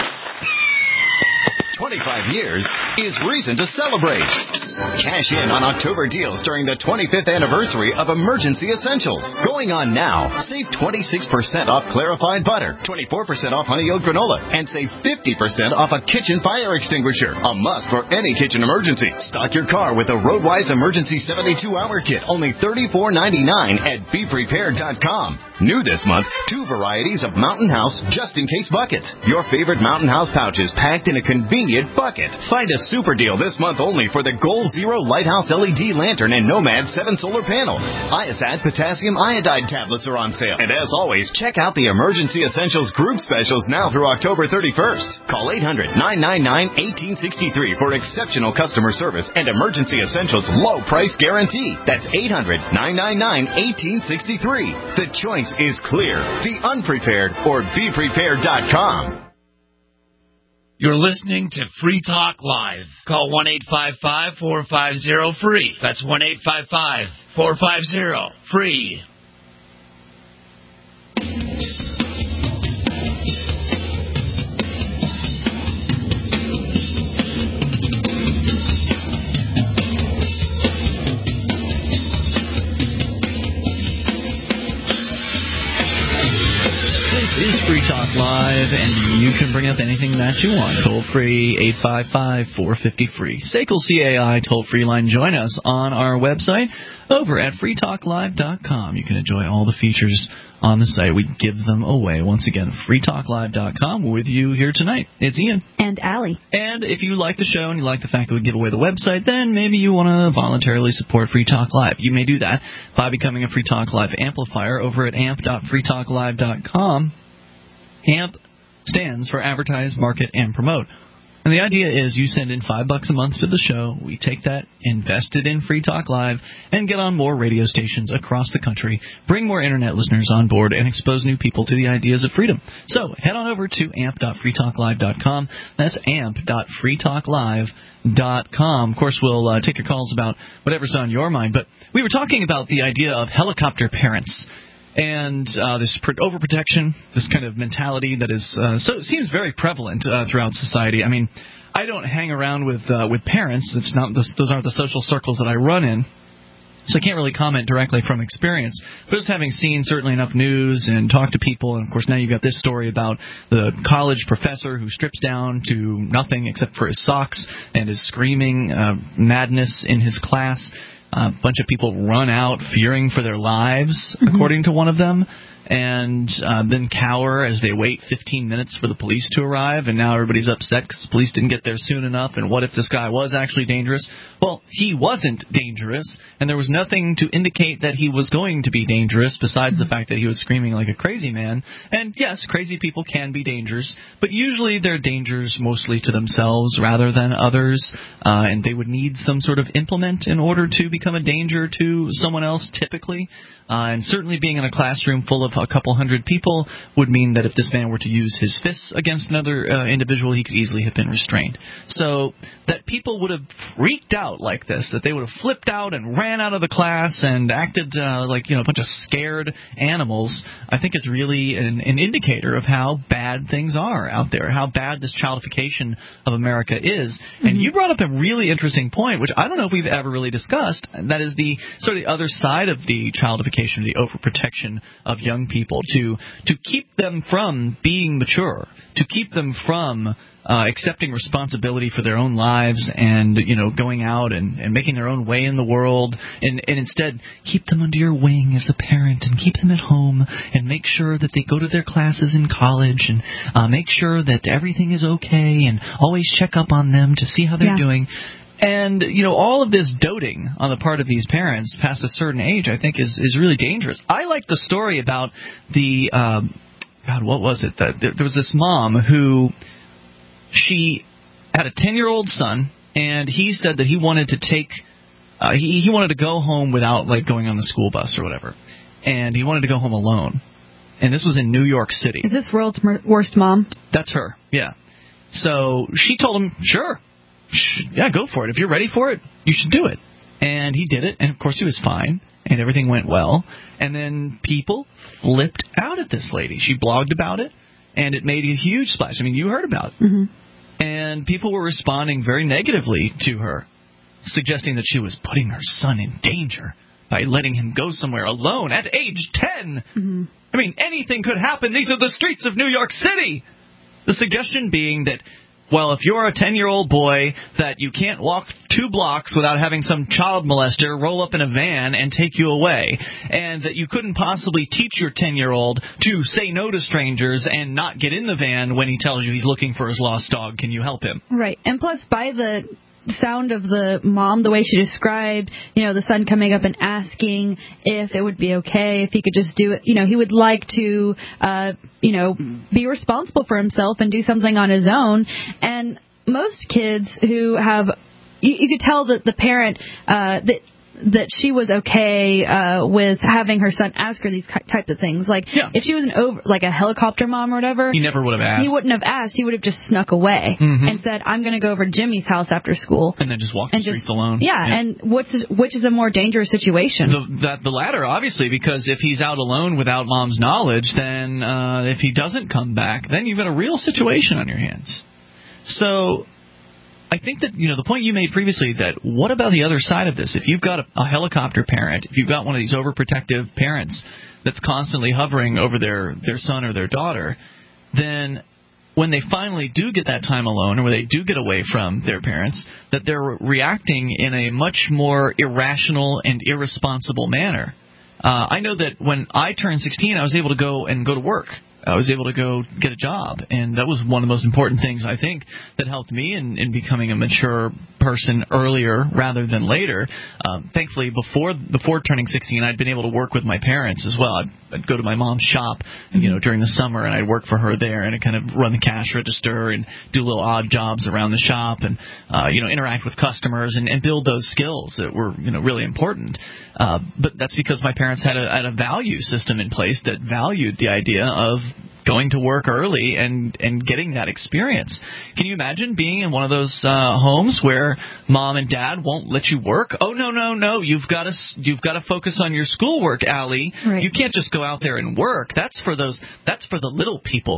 Speaker 21: twenty-five years is reason to celebrate. Cash in on October deals during the twenty-fifth anniversary of Emergency Essentials. Going on now, save twenty-six percent off clarified butter, twenty-four percent off honey oat granola, and save fifty percent off a kitchen fire extinguisher. A must for any kitchen emergency. Stock your car with the Roadwise Emergency seventy-two hour kit, only thirty-four ninety-nine at be prepared dot com. New this month, two varieties of Mountain House just-in-case buckets. Your favorite Mountain House pouches packed in a convenient bucket. Find a super deal this month only for the Goal Zero Lighthouse L E D Lantern and Nomad seven solar panel. Iosat Potassium Iodide tablets are on sale. And as always, check out the Emergency Essentials group specials now through October thirty-first. Call eight hundred nine nine nine one eight six three for exceptional customer service and Emergency Essentials low price guarantee. That's eight hundred nine nine nine one eight six three. The choice is clear. Be unprepared or be prepared dot com.
Speaker 9: You're listening to Free Talk Live. Call one eight five five, four five zero, free. That's one eight five five, four five zero, free.
Speaker 1: This is Free Talk Live, and you can bring up anything that you want. Toll free, eight five five, four five zero, free. S A C L C A I toll free line. Join us on our website over at free talk live dot com. You can enjoy all the features on the site. We give them away. Once again, free talk live dot com. We're with you here tonight. It's Ian.
Speaker 2: And Allie.
Speaker 1: And if you like the show and you like the fact that we give away the website, then maybe you want to voluntarily support Free Talk Live. You may do that by becoming a Free Talk Live amplifier over at amp dot free talk live dot com. AMP stands for Advertise, Market, and Promote. And the idea is you send in five bucks a month to the show. We take that, invest it in Free Talk Live, and get on more radio stations across the country, bring more Internet listeners on board, and expose new people to the ideas of freedom. So head on over to amp dot free talk live dot com. That's amp dot free talk live dot com. Of course, we'll uh, take your calls about whatever's on your mind. But we were talking about the idea of helicopter parents. And uh, this overprotection, this kind of mentality that is uh, so it seems very prevalent uh, throughout society. I mean, I don't hang around with uh, with parents. That's not those aren't the social circles that I run in, so I can't really comment directly from experience. But just having seen certainly enough news and talked to people, and of course now you've got this story about the college professor who strips down to nothing except for his socks and is screaming uh, madness in his class. A bunch of people run out fearing for their lives, mm-hmm. according to one of them, and uh, then cower as they wait fifteen minutes for the police to arrive, and now everybody's upset because the police didn't get there soon enough, and what if this guy was actually dangerous? Well, he wasn't dangerous, and there was nothing to indicate that he was going to be dangerous besides the fact that he was screaming like a crazy man. And yes, crazy people can be dangerous, but usually they're dangers mostly to themselves rather than others, uh, and they would need some sort of implement in order to become a danger to someone else typically. Uh, and certainly being in a classroom full of a couple hundred people would mean that if this man were to use his fists against another uh, individual, he could easily have been restrained. So that people would have freaked out like this, that they would have flipped out and ran out of the class and acted uh, like, you know, a bunch of scared animals, I think is really an, an indicator of how bad things are out there, how bad this childification of America is. Mm-hmm. And you brought up a really interesting point, which I don't know if we've ever really discussed, and that is the sort of the other side of the childification, the overprotection of young young people, to to keep them from being mature, to keep them from uh, accepting responsibility for their own lives and, you know, going out and, and making their own way in the world, and, and instead keep them under your wing as a parent and keep them at home and make sure that they go to their classes in college and uh, make sure that everything is okay and always check up on them to see how they're
Speaker 2: Yeah.
Speaker 1: doing. And, you know, all of this doting on the part of these parents past a certain age, I think, is, is really dangerous. I like the story about the, um, God, what was it? The, there was this mom who, she had a ten-year-old son, and he said that he wanted to take, uh, he, he wanted to go home without, like, going on the school bus or whatever. And he wanted to go home alone. And this was in New York City.
Speaker 2: Is this World's Worst Mom?
Speaker 1: That's her, yeah. So she told him, sure. Yeah, go for it. If you're ready for it, you should do it. And he did it, and of course he was fine, and everything went well. And then people flipped out at this lady. She blogged about it, and it made a huge splash. I mean, you heard about it.
Speaker 2: Mm-hmm.
Speaker 1: And people were responding very negatively to her, suggesting that she was putting her son in danger by letting him go somewhere alone at age ten.
Speaker 2: Mm-hmm.
Speaker 1: I mean, anything could happen. These are the streets of New York City. The suggestion being that, well, if you're a ten-year-old boy, that you can't walk two blocks without having some child molester roll up in a van and take you away, and that you couldn't possibly teach your ten-year-old to say no to strangers and not get in the van when he tells you he's looking for his lost dog. Can you help him?
Speaker 2: Right. And plus, by the sound of the mom, the way she described, you know, the son coming up and asking if it would be okay, if he could just do it. You know, he would like to, uh, you know, be responsible for himself and do something on his own. And most kids who have, you, you could tell that the parent, uh, that that she was okay uh, with having her son ask her these types of things. Like, yeah. if she was an over, like a helicopter mom or whatever,
Speaker 1: he never would have asked.
Speaker 2: He wouldn't have asked. He would have just snuck away
Speaker 1: mm-hmm.
Speaker 2: and said, "I'm going to go over to Jimmy's house after school,"
Speaker 1: and then just walk the
Speaker 2: and
Speaker 1: streets
Speaker 2: just,
Speaker 1: alone.
Speaker 2: Yeah, yeah, and what's which is a more dangerous situation?
Speaker 1: The, that, the latter, obviously, because if he's out alone without mom's knowledge, then uh, if he doesn't come back, then you've got a real situation on your hands. So I think that, you know, the point you made previously, that what about the other side of this? If you've got a, a helicopter parent, if you've got one of these overprotective parents that's constantly hovering over their, their son or their daughter, then when they finally do get that time alone, or when they do get away from their parents, that they're reacting in a much more irrational and irresponsible manner. Uh, I know that when I turned sixteen, I was able to go and go to work. I was able to go get a job, and that was one of the most important things, I think, that helped me in, in becoming a mature person earlier rather than later. Um, thankfully, before before turning sixteen, I'd been able to work with my parents as well. I'd, I'd go to my mom's shop, you know, during the summer, and I'd work for her there, and I'd kind of run the cash register and do little odd jobs around the shop, and uh, you know, interact with customers and, and build those skills that were, you know, really important. Uh, but that's because my parents had a, had a value system in place that valued the idea of going to work early and, and getting that experience. Can you imagine being in one of those uh, homes where mom and dad won't let you work? Oh, no, no, no. You've got to you've got to focus on your schoolwork, Allie. Right. You can't just go out there and work. That's for those. That's for the little people.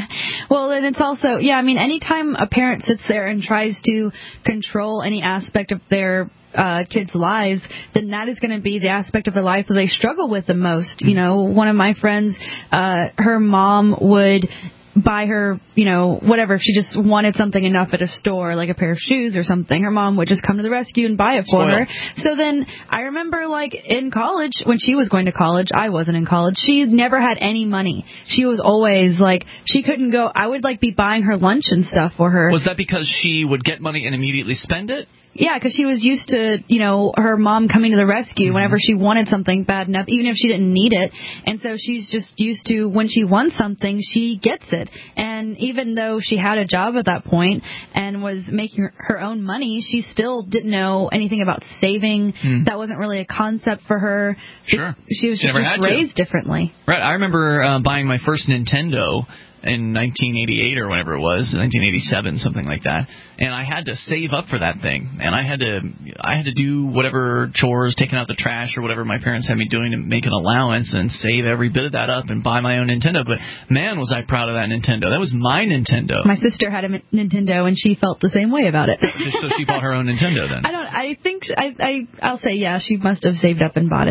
Speaker 2: Well, and it's also, yeah, I mean, anytime a parent sits there and tries to control any aspect of their Uh, kids' lives, then that is going to be the aspect of their life that they struggle with the most. You know, one of my friends, uh, her mom would buy her, you know, whatever, if she just wanted something enough at a store, like a pair of shoes or something, her mom would just come to the rescue and buy it for
Speaker 1: Spoil.
Speaker 2: her. So then I remember, like, in college, when she was going to college, I wasn't in college, she never had any money. She was always, like, she couldn't go, I would, like, be buying her lunch and stuff for her.
Speaker 1: Was that because she would get money and immediately spend it?
Speaker 2: Yeah, because she was used to, you know, her mom coming to the rescue mm-hmm. whenever she wanted something bad enough, even if she didn't need it. And so she's just used to, when she wants something, she gets it. And even though she had a job at that point and was making her own money, she still didn't know anything about saving. Mm. That wasn't really a concept for her.
Speaker 1: Sure.
Speaker 2: She was
Speaker 1: she
Speaker 2: just raised
Speaker 1: to.
Speaker 2: differently.
Speaker 1: Right. I remember uh, buying my first Nintendo in nineteen eighty-eight or whenever it was, nineteen eighty-seven, something like that. And I had to save up for that thing. And I had to I had to do whatever chores, taking out the trash or whatever my parents had me doing to make an allowance and save every bit of that up and buy my own Nintendo. But man, was I proud of that Nintendo. That was my Nintendo.
Speaker 2: My sister had a Nintendo and she felt the same way about it.
Speaker 1: So she bought her own Nintendo then.
Speaker 2: I don't I think I I I'll say yeah, she must have saved up and bought it.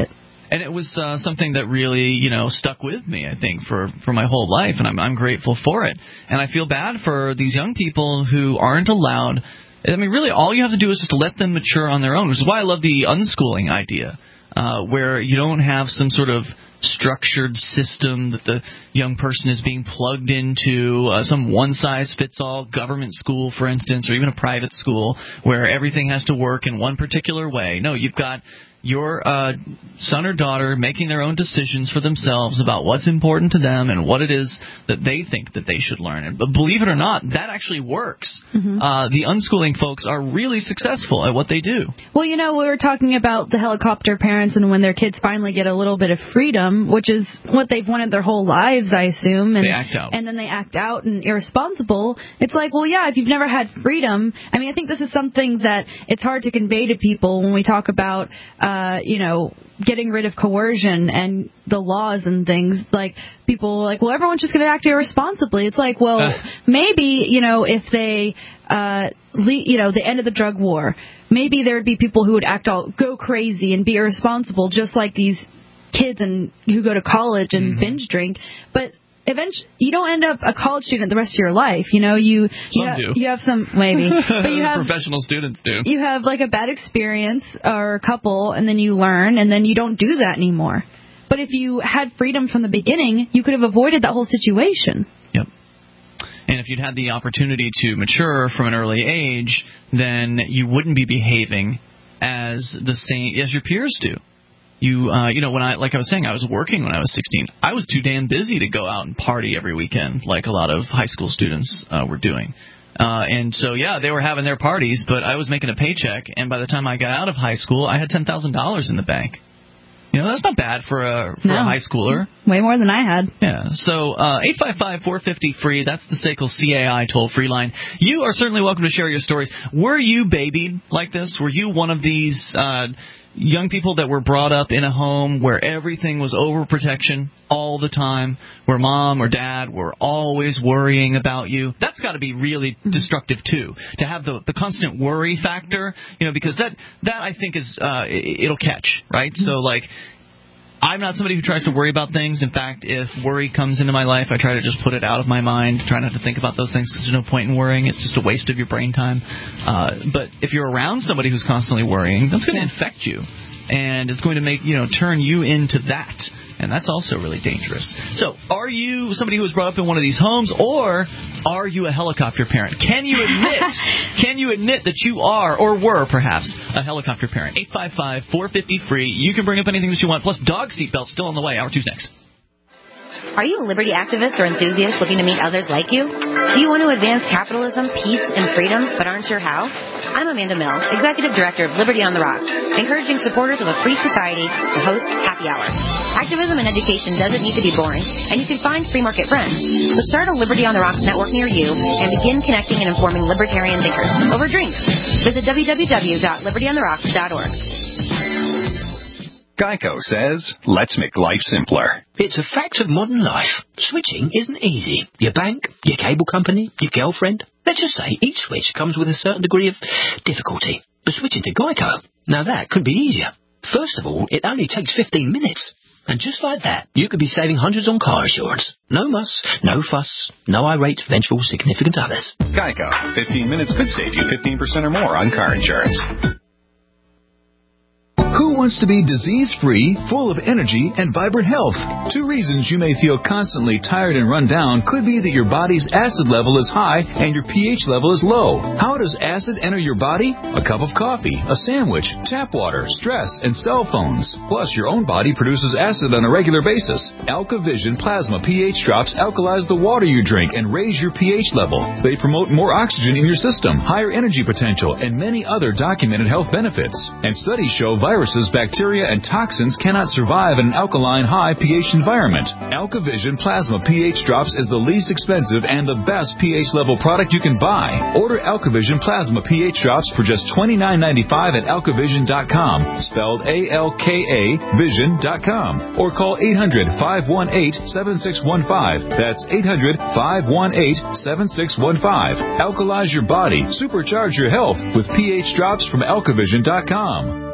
Speaker 1: And it was uh, something that really, you know, stuck with me, I think, for, for my whole life, and I'm, I'm grateful for it. And I feel bad for these young people who aren't allowed. I mean, really, all you have to do is just let them mature on their own, which is why I love the unschooling idea, uh, where you don't have some sort of structured system that the young person is being plugged into, uh, some one-size-fits-all government school, for instance, or even a private school where everything has to work in one particular way. No, you've got your uh, son or daughter making their own decisions for themselves about what's important to them and what it is that they think that they should learn. And, but believe it or not, that actually works. Mm-hmm. Uh, the unschooling folks are really successful at what they do.
Speaker 2: Well, you know, we were talking about the helicopter parents and when their kids finally get a little bit of freedom, which is what they've wanted their whole lives, I assume. And
Speaker 1: they act out.
Speaker 2: And then they act out and irresponsible. It's like, well, yeah, if you've never had freedom, I mean, I think this is something that it's hard to convey to people when we talk about Uh, you know, getting rid of coercion and the laws and things. Like, people are like, well, everyone's just going to act irresponsibly. It's like, well, uh. maybe, you know, if they, uh, le- you know, the end of the drug war, maybe there would be people who would act all, go crazy and be irresponsible, just like these kids and who go to college and mm-hmm. binge drink. But eventually, you don't end up a college student the rest of your life. You know, you you,
Speaker 1: some
Speaker 2: ha-
Speaker 1: do.
Speaker 2: you have some maybe, but you have
Speaker 1: professional students do.
Speaker 2: You have like a bad experience or a couple, and then you learn, and then you don't do that anymore. But if you had freedom from the beginning, you could have avoided that whole situation.
Speaker 1: Yep. And if you'd had the opportunity to mature from an early age, then you wouldn't be behaving as the same as your peers do. You, uh, you know, when I, like I was saying, I was working when I was sixteen. I was too damn busy to go out and party every weekend like a lot of high school students uh, were doing. Uh, and so, yeah, they were having their parties, but I was making a paycheck, and by the time I got out of high school, I had ten thousand dollars in the bank. You know, that's not bad for a for
Speaker 2: no.
Speaker 1: a high schooler.
Speaker 2: Way more than I had.
Speaker 1: Yeah. So, uh, eight five five, four five zero, free. That's the S A C L C A I toll-free line. You are certainly welcome to share your stories. Were you babied like this? Were you one of these uh young people that were brought up in a home where everything was overprotection all the time, where mom or dad were always worrying about you? That's got to be really destructive, too, to have the, the constant worry factor, you know, because that, that I think is, uh, it, it'll catch, right? So, like, I'm not somebody who tries to worry about things. In fact, if worry comes into my life, I try to just put it out of my mind, try not to think about those things because there's no point in worrying. It's just a waste of your brain time. Uh, but if you're around somebody who's constantly worrying, that's going to infect you. And it's going to make, you know, turn you into that. And that's also really dangerous. So, are you somebody who was brought up in one of these homes, or are you a helicopter parent? Can you admit, can you admit that you are, or were perhaps, a helicopter parent? eight five five, four five zero, free. You can bring up anything that you want. Plus, dog seatbelts still on the way. Hour two's next.
Speaker 16: Are you a liberty activist or enthusiast looking to meet others like you? Do you want to advance capitalism, peace, and freedom, but aren't sure how? I'm Amanda Mill, Executive Director of Liberty on the Rocks, encouraging supporters of a free society to host Happy Hour. Activism and education doesn't need to be boring, and you can find free market friends. So start a Liberty on the Rocks network near you and begin connecting and informing libertarian thinkers over drinks. Visit w w w dot liberty on the rocks dot org.
Speaker 3: Geico says, let's make life simpler.
Speaker 22: It's a fact of modern life. Switching isn't easy. Your bank, your cable company, your girlfriend. Let's just say each switch comes with a certain degree of difficulty. But switching to Geico, now that could be easier. First of all, it only takes fifteen minutes. And just like that, you could be saving hundreds on car insurance. No muss, no fuss, no irate, vengeful, significant others.
Speaker 3: Geico. fifteen minutes could save you fifteen percent or more on car insurance.
Speaker 23: Who wants to be disease-free, full of energy, and vibrant health? Two reasons you may feel constantly tired and run down could be that your body's acid level is high and your pH level is low. How does acid enter your body? A cup of coffee, a sandwich, tap water, stress, and cell phones. Plus, your own body produces acid on a regular basis. AlkaVision Plasma pH drops alkalize the water you drink and raise your pH level. They promote more oxygen in your system, higher energy potential, and many other documented health benefits. And studies show viruses, bacteria, and toxins cannot survive in an alkaline, high pH environment. AlkaVision Plasma pH Drops is the least expensive and the best pH level product you can buy. Order AlkaVision Plasma pH Drops for just twenty-nine ninety-five at alkavision dot com, spelled A L K A vision dot com, or call eight hundred, five one eight, seven six one five. That's eight hundred, five one eight, seven six one five. Alkalize your body, supercharge your health with pH Drops from alkavision dot com.